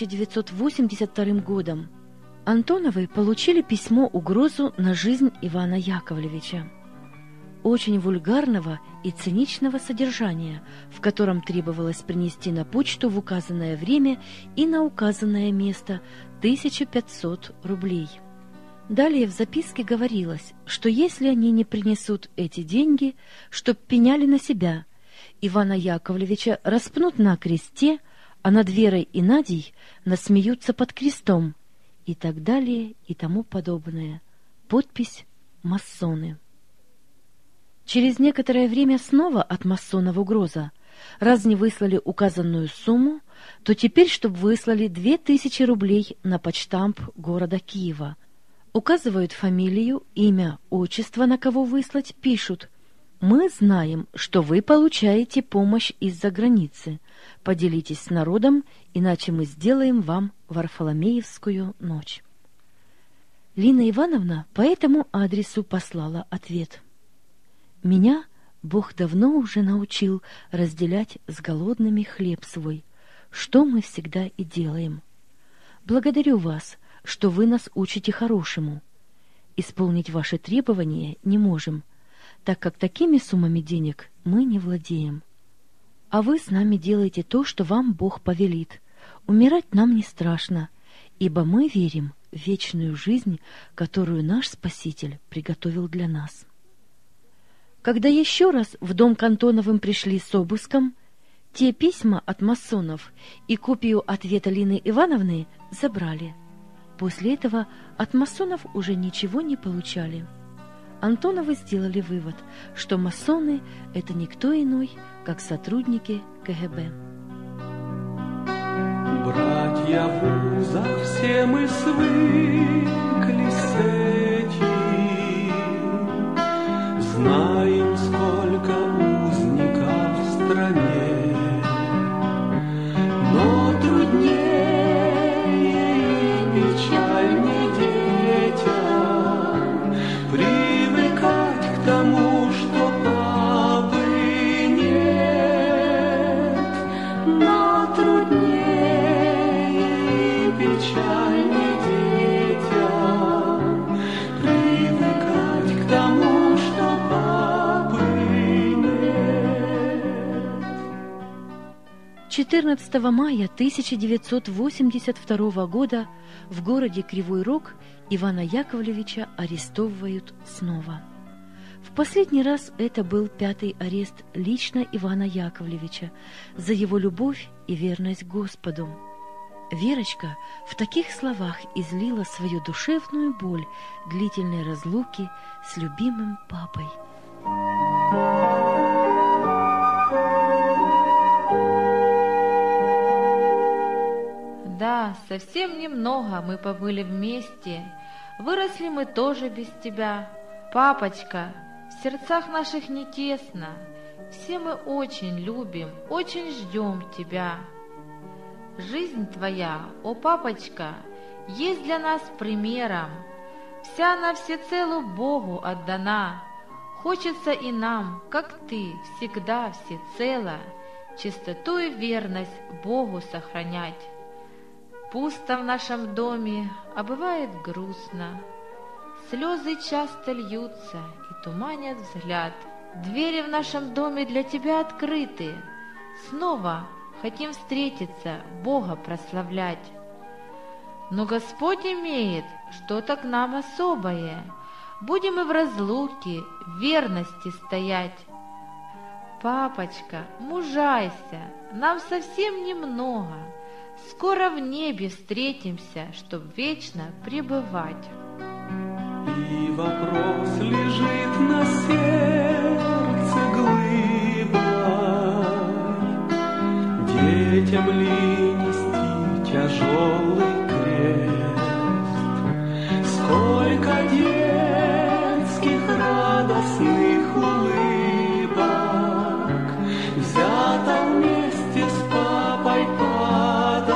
1982 годом Антоновы получили письмо-угрозу на жизнь Ивана Яковлевича. Очень вульгарного и циничного содержания, в котором требовалось принести на почту в указанное время и на указанное место 1500 рублей. Далее в записке говорилось, что если они не принесут эти деньги, чтоб пеняли на себя, Ивана Яковлевича распнут на кресте, а над Верой и Надей насмеются под крестом, и так далее, и тому подобное. Подпись «Масоны». Через некоторое время снова от масонов угроза. Раз не выслали указанную сумму, то теперь, чтобы выслали 2000 рублей на почтамп города Киева. Указывают фамилию, имя, отчество, на кого выслать, пишут: «Мы знаем, что вы получаете помощь из-за границы. Поделитесь с народом, иначе мы сделаем вам Варфоломеевскую ночь». Лина Ивановна по этому адресу послала ответ: «Меня Бог давно уже научил разделять с голодными хлеб свой, что мы всегда и делаем. Благодарю вас, что вы нас учите хорошему. Исполнить ваши требования не можем, так как такими суммами денег мы не владеем. А вы с нами делаете то, что вам Бог повелит. Умирать нам не страшно, ибо мы верим в вечную жизнь, которую наш Спаситель приготовил для нас». Когда еще раз в дом к Антоновым пришли с обыском, те письма от масонов и копию ответа Лины Ивановны забрали. После этого от масонов уже ничего не получали. Антоновы сделали вывод, что масоны — это никто иной, как сотрудники КГБ. Братья в узах, все мы свыклись с этим, знаем, сколько узников в стране, но труднее и печальнее детям привыкать к тому, что папы нет, но труднее и печальнее детям привыкать к тому, что папы нет. 14 мая 1982 года в городе Кривой Рог Ивана Яковлевича арестовывают снова. В последний раз это был 5-й арест лично Ивана Яковлевича за его любовь и верность Господу. Верочка в таких словах излила свою душевную боль длительной разлуки с любимым папой. Да, совсем немного мы побыли вместе, выросли мы тоже без тебя. Папочка, в сердцах наших не тесно, все мы очень любим, очень ждем тебя. Жизнь твоя, о папочка, есть для нас примером, вся она всецело Богу отдана. Хочется и нам, как ты, всегда всецело чистоту и верность Богу сохранять. Пусто в нашем доме, а бывает грустно, слезы часто льются и туманят взгляд. Двери в нашем доме для тебя открыты, снова хотим встретиться, Бога прославлять. Но Господь имеет что-то к нам особое, будем и в разлуке, в верности стоять. Папочка, мужайся, нам совсем немного, скоро в небе встретимся, чтоб вечно пребывать. И вопрос лежит на сердце глыбой, детям ли нести тяжелый крест? Сколько детских радостных улыбок взято вместе с папой под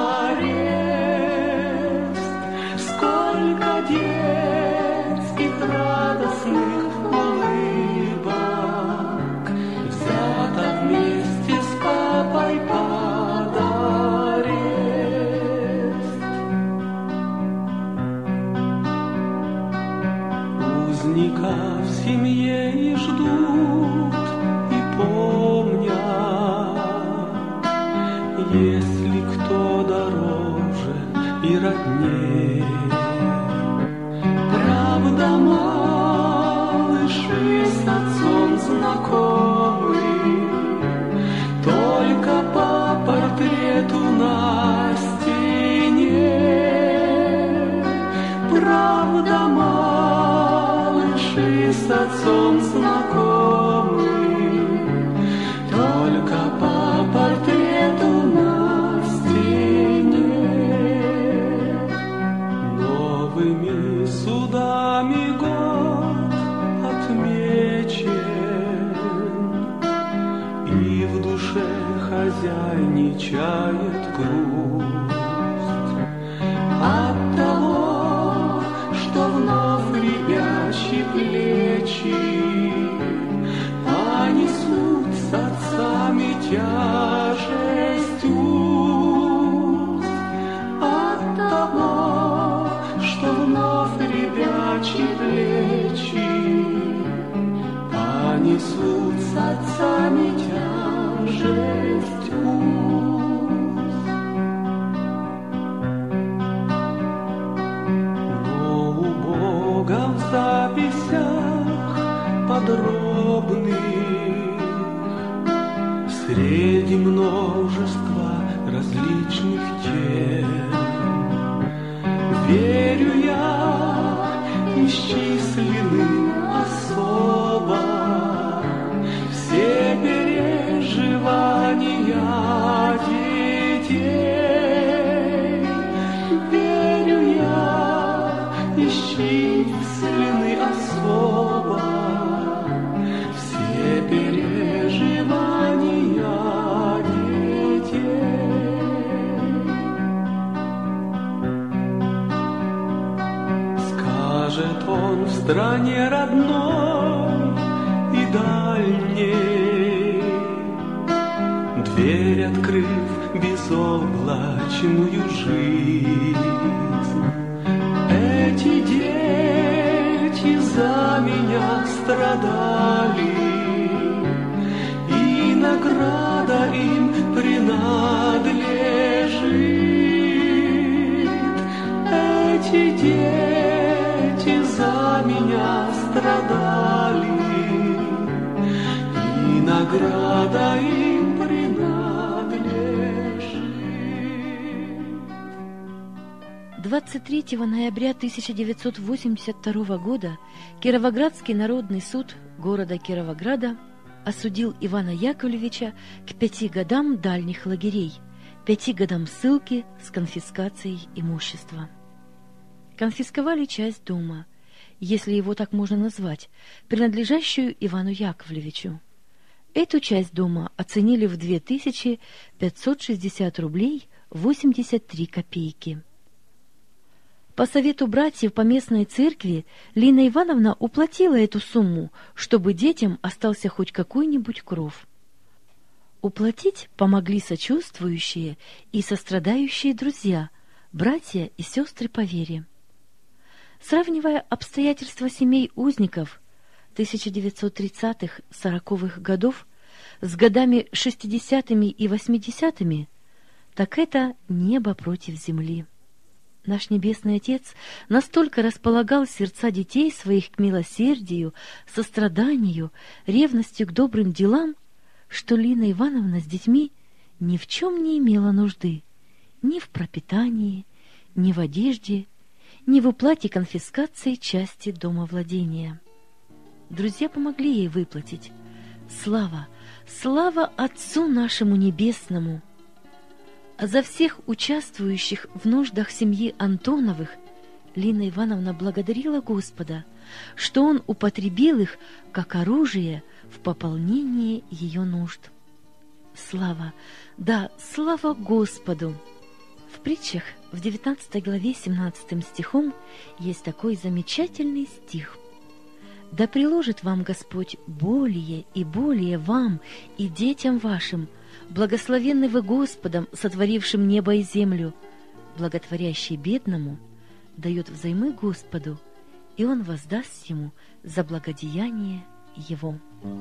арест. Сколько детских радостных улыбок взято вместе с папой под арест. Узника в семье и ждут, и помнят, если кто дороже и роднее. Правда, малыши с отцом знакомы, только по портрету на стене. Правда, малыши с отцом знакомы, только по портрету на стене. Новыми судами год отмечен, и в душе хозяйничает грусть от того, что вновь ребячьи плечи понесут с отцами тяжесть уст. От того, что вновь ребячьи плечи понесут с отцами тяжесть уст. Но у Бога в записях подробных среди множества различных тем, верю я, исчислены особо все переживания детей. Верю я, исчислены особо все переживания детей. Скажет он в стране родной и дальней, дверь открыв безоблачную жизнь. Эти дети за меня страдали, и награда им принадлежит. Эти дети за меня страдали, награда им принадлежит. 23 ноября 1982 года Кировоградский народный суд города Кировограда осудил Ивана Яковлевича к 5 годам дальних лагерей, 5 годам ссылки с конфискацией имущества. Конфисковали часть дома, если его так можно назвать, принадлежащую Ивану Яковлевичу. Эту часть дома оценили в 2560 рублей 83 копейки. По совету братьев по местной церкви Лина Ивановна уплатила эту сумму, чтобы детям остался хоть какой-нибудь кров. Уплатить помогли сочувствующие и сострадающие друзья, братья и сестры по вере. Сравнивая обстоятельства семей узников 1930-40-х годов с годами 60-ми и 80-ми, так это небо против земли. Наш Небесный Отец настолько располагал сердца детей своих к милосердию, состраданию, ревностью к добрым делам, что Лина Ивановна с детьми ни в чем не имела нужды, ни в пропитании, ни в одежде, ни в уплате конфискации части домовладения. Друзья помогли ей выплатить. Слава, слава Отцу нашему Небесному! А за всех участвующих в нуждах семьи Антоновых Лина Ивановна благодарила Господа, что Он употребил их как оружие в пополнении ее нужд. Слава, да, слава Господу! В притчах в 19 главе 17 стихом есть такой замечательный стих. «Да приложит вам Господь более и более вам и детям вашим, благословенны вы Господом, сотворившим небо и землю, благотворящий бедному дает взаймы Господу, и Он воздаст ему за благодеяние его».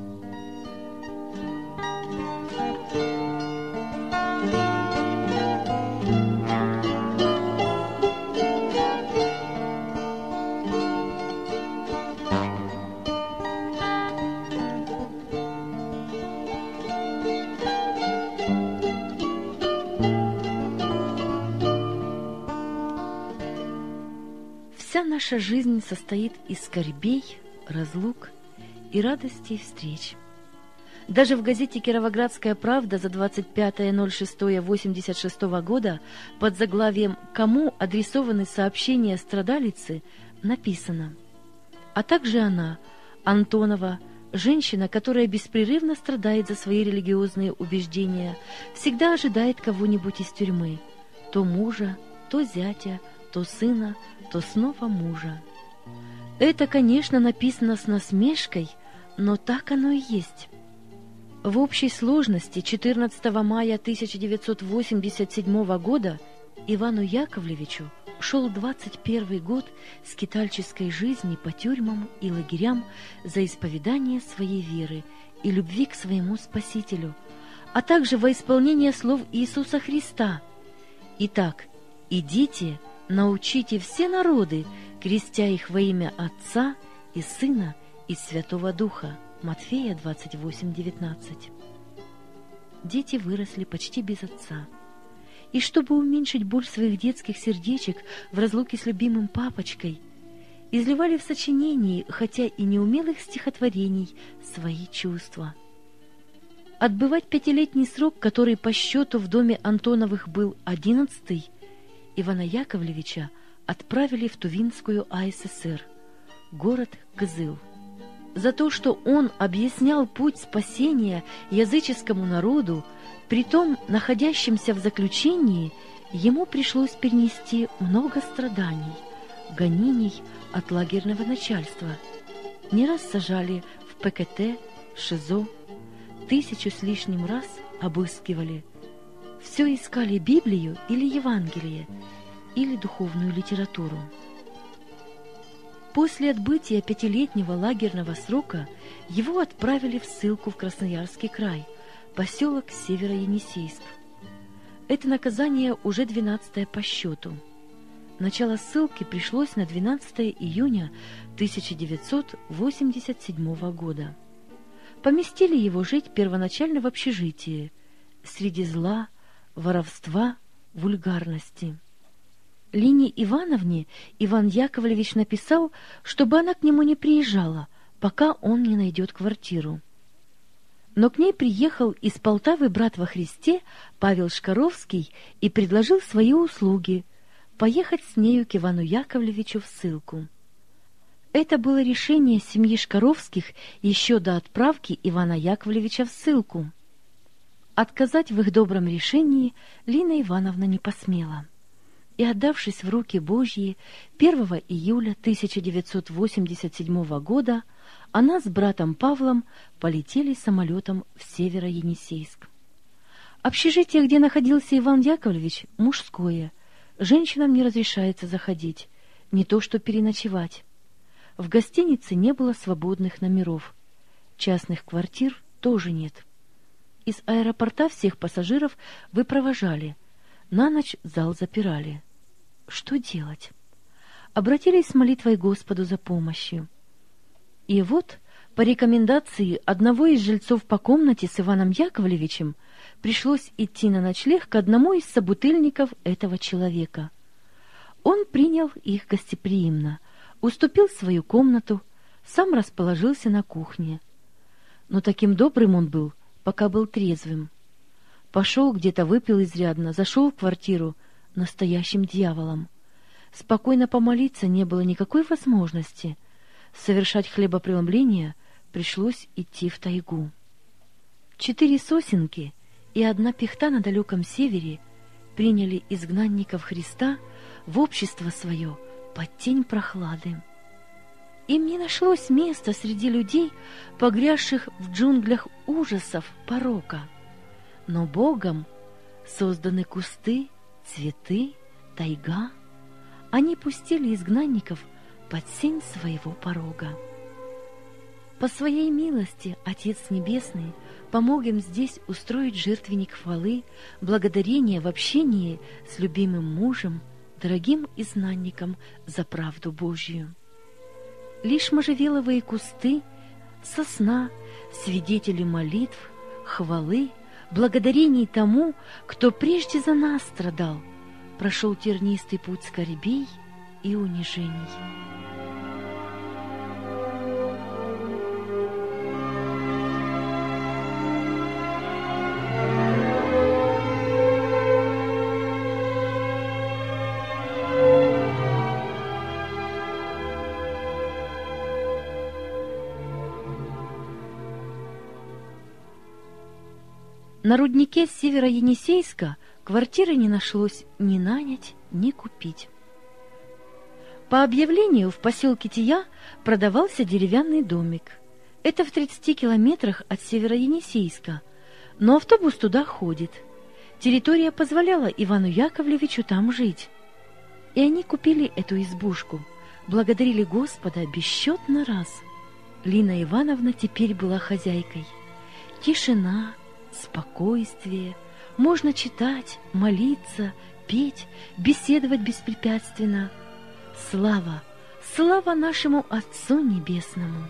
Вся наша жизнь состоит из скорбей, разлук и радостей встреч. Даже в газете «Кировоградская правда» за 25.06.86 года под заглавием «Кому адресованы сообщения страдалицы» написано: «А также она, Антонова, женщина, которая беспрерывно страдает за свои религиозные убеждения, всегда ожидает кого-нибудь из тюрьмы, то мужа, то зятя, то сына, то снова мужа». Это, конечно, написано с насмешкой, но так оно и есть. В общей сложности 14 мая 1987 года Ивану Яковлевичу шел 21 год скитальческой жизни по тюрьмам и лагерям за исповедание своей веры и любви к своему Спасителю, а также во исполнение слов Иисуса Христа. Итак, идите, научите все народы, крестя их во имя Отца и Сына и Святого Духа. Матфея 28:19. Дети выросли почти без отца. И чтобы уменьшить боль своих детских сердечек в разлуке с любимым папочкой, изливали в сочинении, хотя и неумелых стихотворений, свои чувства. Отбывать 5-летний срок, который по счету в доме Антоновых был 11-й, Ивана Яковлевича отправили в Тувинскую АССР, город Кызыл. За то, что он объяснял путь спасения языческому народу, притом находящимся в заключении, ему пришлось перенести много страданий, гонений от лагерного начальства. Не раз сажали в ПКТ, ШИЗО, 1000 с лишним раз обыскивали. Все искали Библию или Евангелие, или духовную литературу. После отбытия 5-летнего лагерного срока его отправили в ссылку в Красноярский край, поселок Северо-Енисейск. Это наказание уже 12-е по счету. Начало ссылки пришлось на 12 июня 1987 года. поместили его жить первоначально в общежитие, среди зла, воровства, вульгарности. Лине Ивановне Иван Яковлевич написал, чтобы она к нему не приезжала, пока он не найдет квартиру. Но к ней приехал из Полтавы брат во Христе Павел Шкаровский и предложил свои услуги поехать с нею к Ивану Яковлевичу в ссылку. Это было решение семьи Шкаровских еще до отправки Ивана Яковлевича в ссылку. Отказать в их добром решении Лина Ивановна не посмела. И, отдавшись в руки Божьи, 1 июля 1987 года она с братом Павлом полетели самолетом в Северо-Енисейск. Общежитие, где находился Иван Яковлевич, мужское. Женщинам не разрешается заходить, не то что переночевать. В гостинице не было свободных номеров. Частных квартир тоже нет. Из аэропорта всех пассажиров выпровожали. На ночь зал запирали. Что делать? Обратились с молитвой Господу за помощью. И вот, по рекомендации одного из жильцов по комнате с Иваном Яковлевичем, пришлось идти на ночлег к одному из собутыльников этого человека. Он принял их гостеприимно, уступил свою комнату, сам расположился на кухне. Но таким добрым он был, пока был трезвым. Пошел где-то, выпил изрядно, зашел в квартиру настоящим дьяволом. Спокойно помолиться не было никакой возможности. Совершать хлебопреломление пришлось идти в тайгу. 4 сосенки и 1 пихта на далеком севере приняли изгнанников Христа в общество свое под тень прохлады. Им не нашлось места среди людей, погрязших в джунглях ужасов, порока. Но Богом созданы кусты, цветы, тайга. Они пустили изгнанников под сень своего порога. По своей милости Отец Небесный помог им здесь устроить жертвенник хвалы, благодарения в общении с любимым мужем, дорогим изгнанником за правду Божью. Лишь можжевеловые кусты, сосна, свидетели молитв, хвалы, благодарений тому, кто прежде за нас страдал, прошел тернистый путь скорбей и унижений. На руднике Северо-Енисейска квартиры не нашлось ни нанять, ни купить. По объявлению в поселке Тия продавался деревянный домик. Это в 30 километрах от Северо-Енисейска, но автобус туда ходит. Территория позволяла Ивану Яковлевичу там жить. И они купили эту избушку, благодарили Господа бесчетно раз. Лина Ивановна теперь была хозяйкой. Тишина, спокойствие, можно читать, молиться, петь, беседовать беспрепятственно. Слава, слава нашему Отцу Небесному!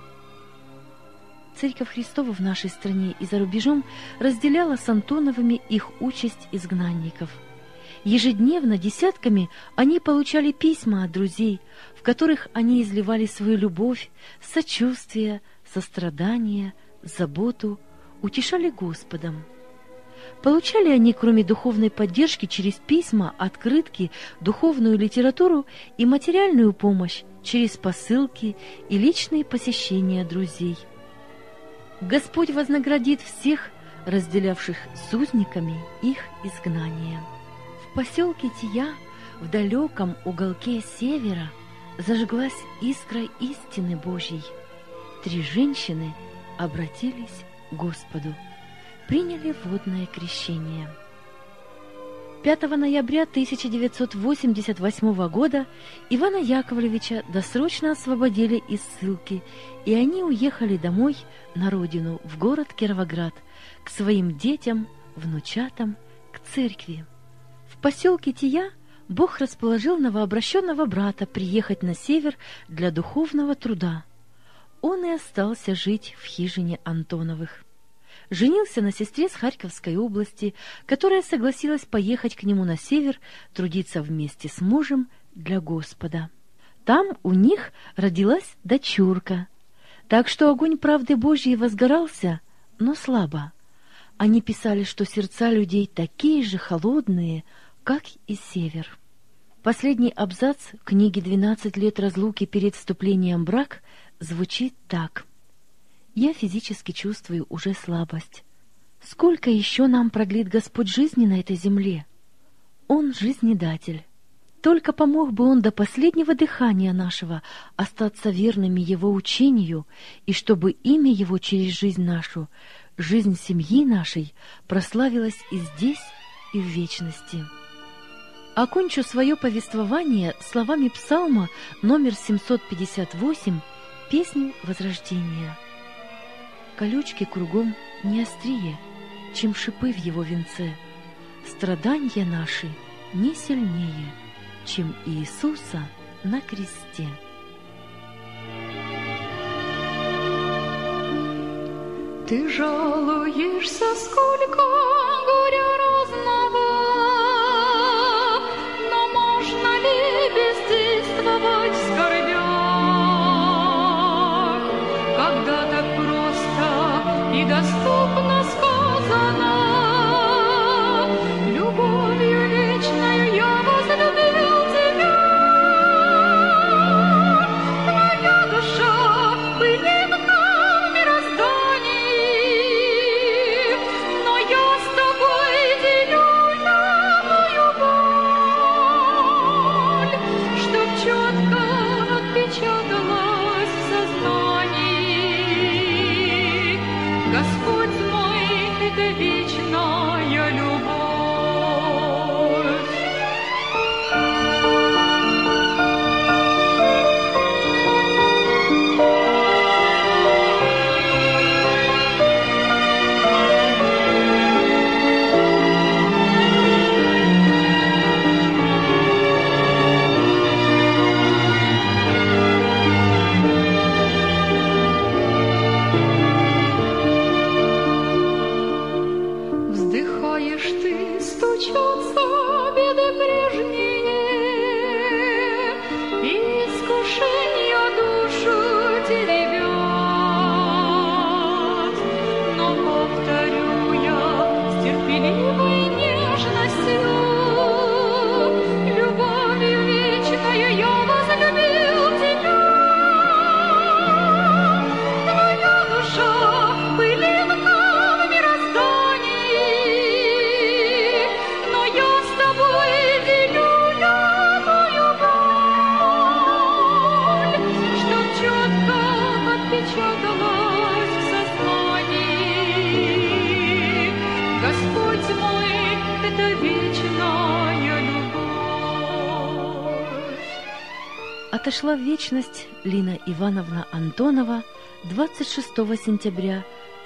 Церковь Христова в нашей стране и за рубежом разделяла с Антоновыми их участь изгнанников. Ежедневно десятками они получали письма от друзей, в которых они изливали свою любовь, сочувствие, сострадание, заботу, утешали Господом. Получали они, кроме духовной поддержки, через письма, открытки, духовную литературу и материальную помощь через посылки и личные посещения друзей. Господь вознаградит всех, разделявших с узниками их изгнание. В поселке Тия, в далеком уголке севера, зажглась искра истины Божьей. 3 женщины обратились к Господу, приняли водное крещение. 5 ноября 1988 года Ивана Яковлевича досрочно освободили из ссылки, и они уехали домой, на родину, в город Кировоград, к своим детям, внучатам, к церкви. В поселке Тия Бог расположил новообращенного брата приехать на север для духовного труда. он и остался жить в хижине Антоновых. Женился на сестре с Харьковской области, которая согласилась поехать к нему на север, трудиться вместе с мужем для Господа. Там у них родилась дочурка, так что огонь правды Божьей возгорался, но слабо. Они писали, что сердца людей такие же холодные, как и север. Последний абзац книги «12 лет разлуки перед вступлением в брак» звучит так. «Я физически чувствую уже слабость. Сколько еще нам продлит Господь жизни на этой земле? Он жизнедатель. Только помог бы Он до последнего дыхания нашего остаться верными Его учению, и чтобы имя Его через жизнь нашу, жизнь семьи нашей, прославилась и здесь, и в вечности». Окончу свое повествование словами псалма номер 758, песнь Возрождения. «Колючки кругом не острее, чем шипы в его венце. Страдания наши не сильнее, чем Иисуса на кресте». Ты жалуешься, сколько горя разного, но можно ли бездействовать в скорбях, когда так просто и доступно сказано: любовью вечною я возлюбил тебя. Твоя душа пылинка в мироздании, но я с тобой делю новую боль, чтоб четко отпечаталась в сознании. Господь мой, это вечная любовь. Вздыхаешь ты, стучатся беды прежние, и искушения душу теребят. Но повторю я с терпеливой нежностью: любовью вечною я возлюбил тебя. Твоя душа пылинка в мироздании, но я с тобой делю новую боль, чтоб четко отпечаталась в сознании. Господь мой, это вечная любовь. Отошла в вечность Лина Ивановна Антонова 26 сентября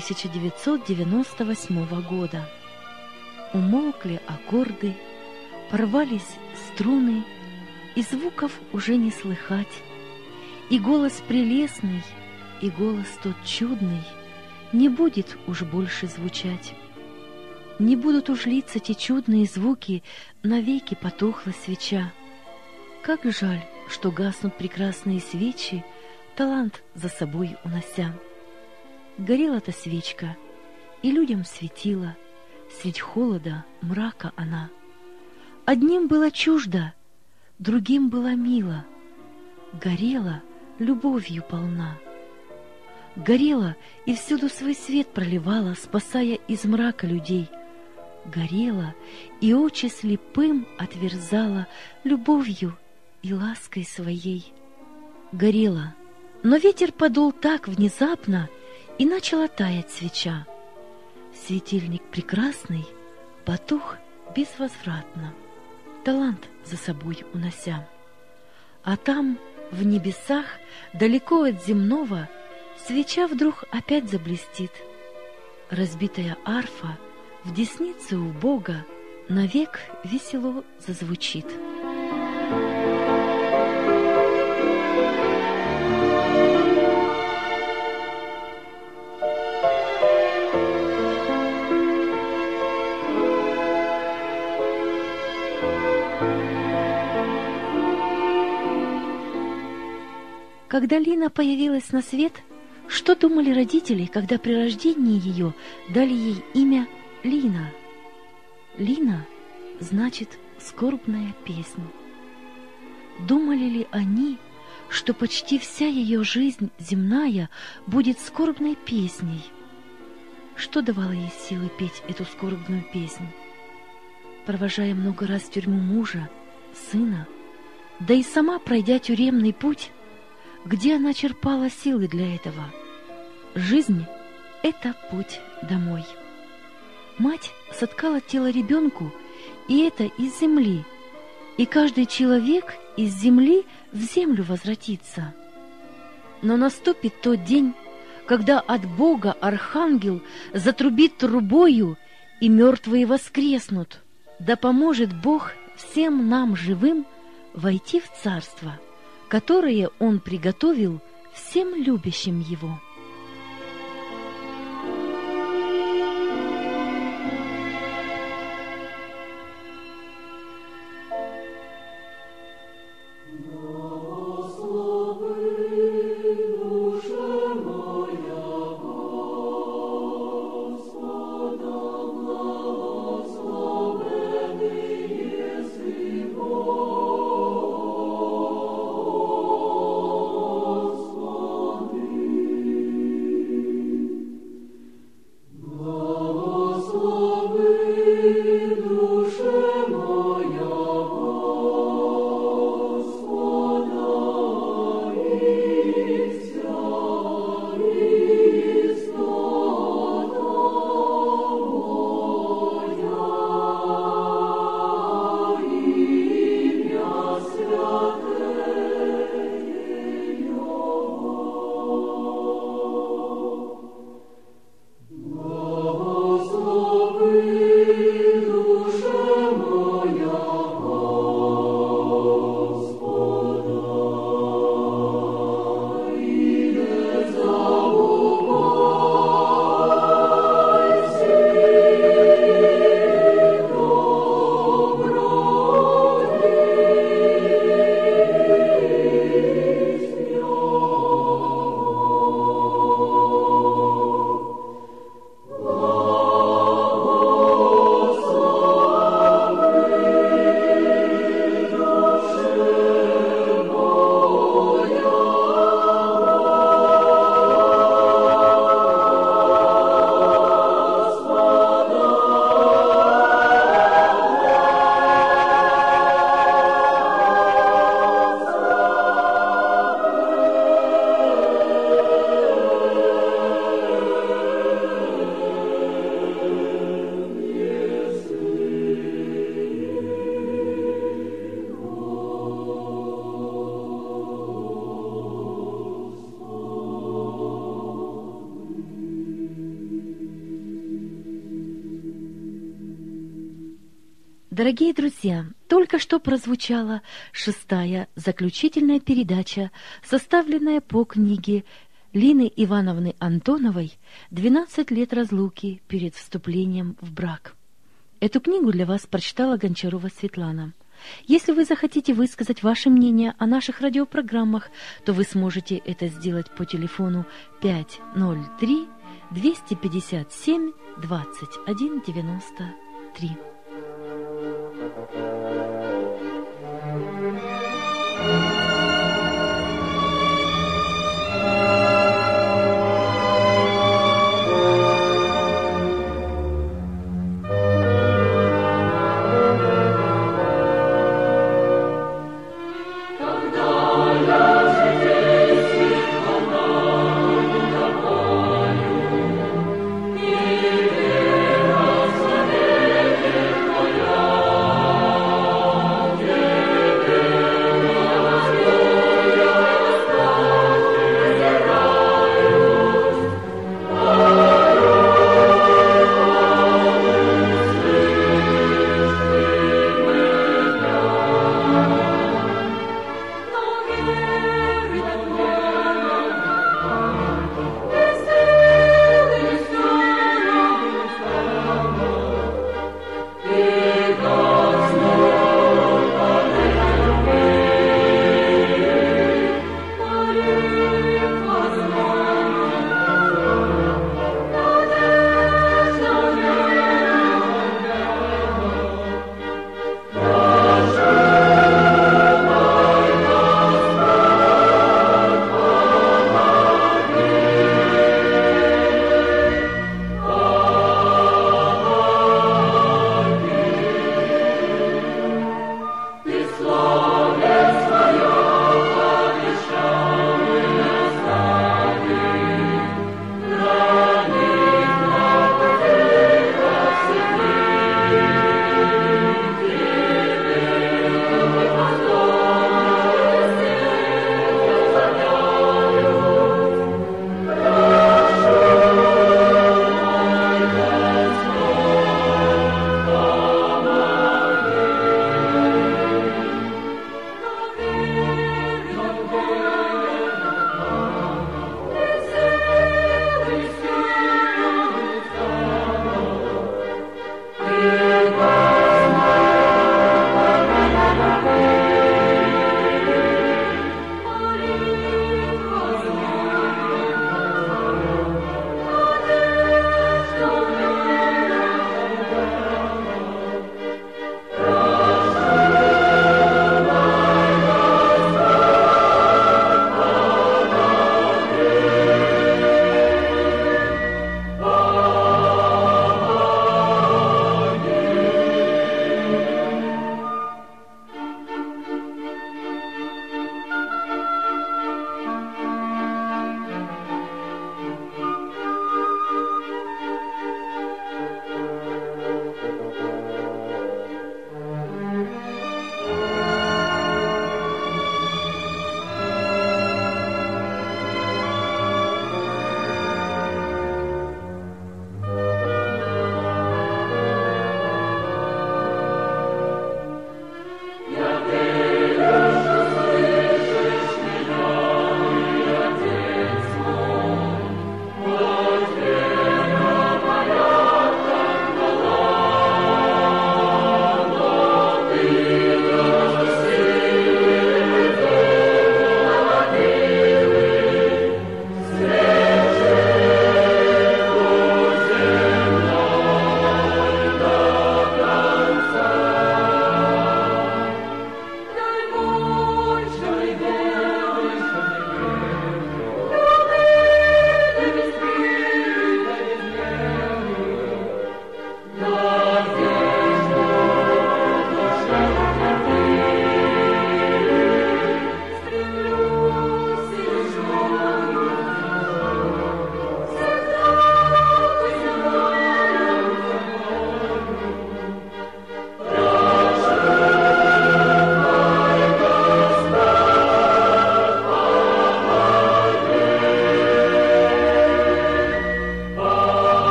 1998 года. Умолкли аккорды, порвались струны, и звуков уже не слыхать. И голос прелестный, и голос тот чудный не будет уж больше звучать. Не будут уж литься те чудные звуки, навеки потухла свеча. Как жаль, что гаснут прекрасные свечи, талант за собой унося. Горела-то свечка, и людям светила, средь холода, мрака она. Одним было чуждо, другим было мило, горела, любовью полна. Горела и всюду свой свет проливала, спасая из мрака людей. Горела и очи слепым отверзала любовью и лаской своей. Горела, но ветер подул так внезапно, и начала таять свеча. Светильник прекрасный потух безвозвратно, талант за собой унося. А там, в небесах, далеко от земного, свеча вдруг опять заблестит. Разбитая арфа в деснице у Бога навек весело зазвучит. Когда Лина появилась на свет, что думали родители, когда при рождении ее дали ей имя Лина? Лина значит «скорбная песня». Думали ли они, что почти вся ее жизнь земная будет скорбной песней? Что давало ей силы петь эту скорбную песнь? Провожая много раз в тюрьму мужа, сына, да и сама пройдя тюремный путь, где она черпала силы для этого? Жизнь — это путь домой. Мать соткала тело ребенку, и это из земли, и каждый человек из земли в землю возвратится. Но наступит тот день, когда от Бога архангел затрубит трубою, и мертвые воскреснут. Да поможет Бог всем нам живым войти в царство, которое Он приготовил всем любящим Его. Дорогие друзья, только что прозвучала 6-я заключительная передача, составленная по книге Лины Ивановны Антоновой «12 лет разлуки перед вступлением в брак». Эту книгу для вас прочитала Гончарова Светлана. Если вы захотите высказать ваше мнение о наших радиопрограммах, то вы сможете это сделать по телефону 503 257 21 93.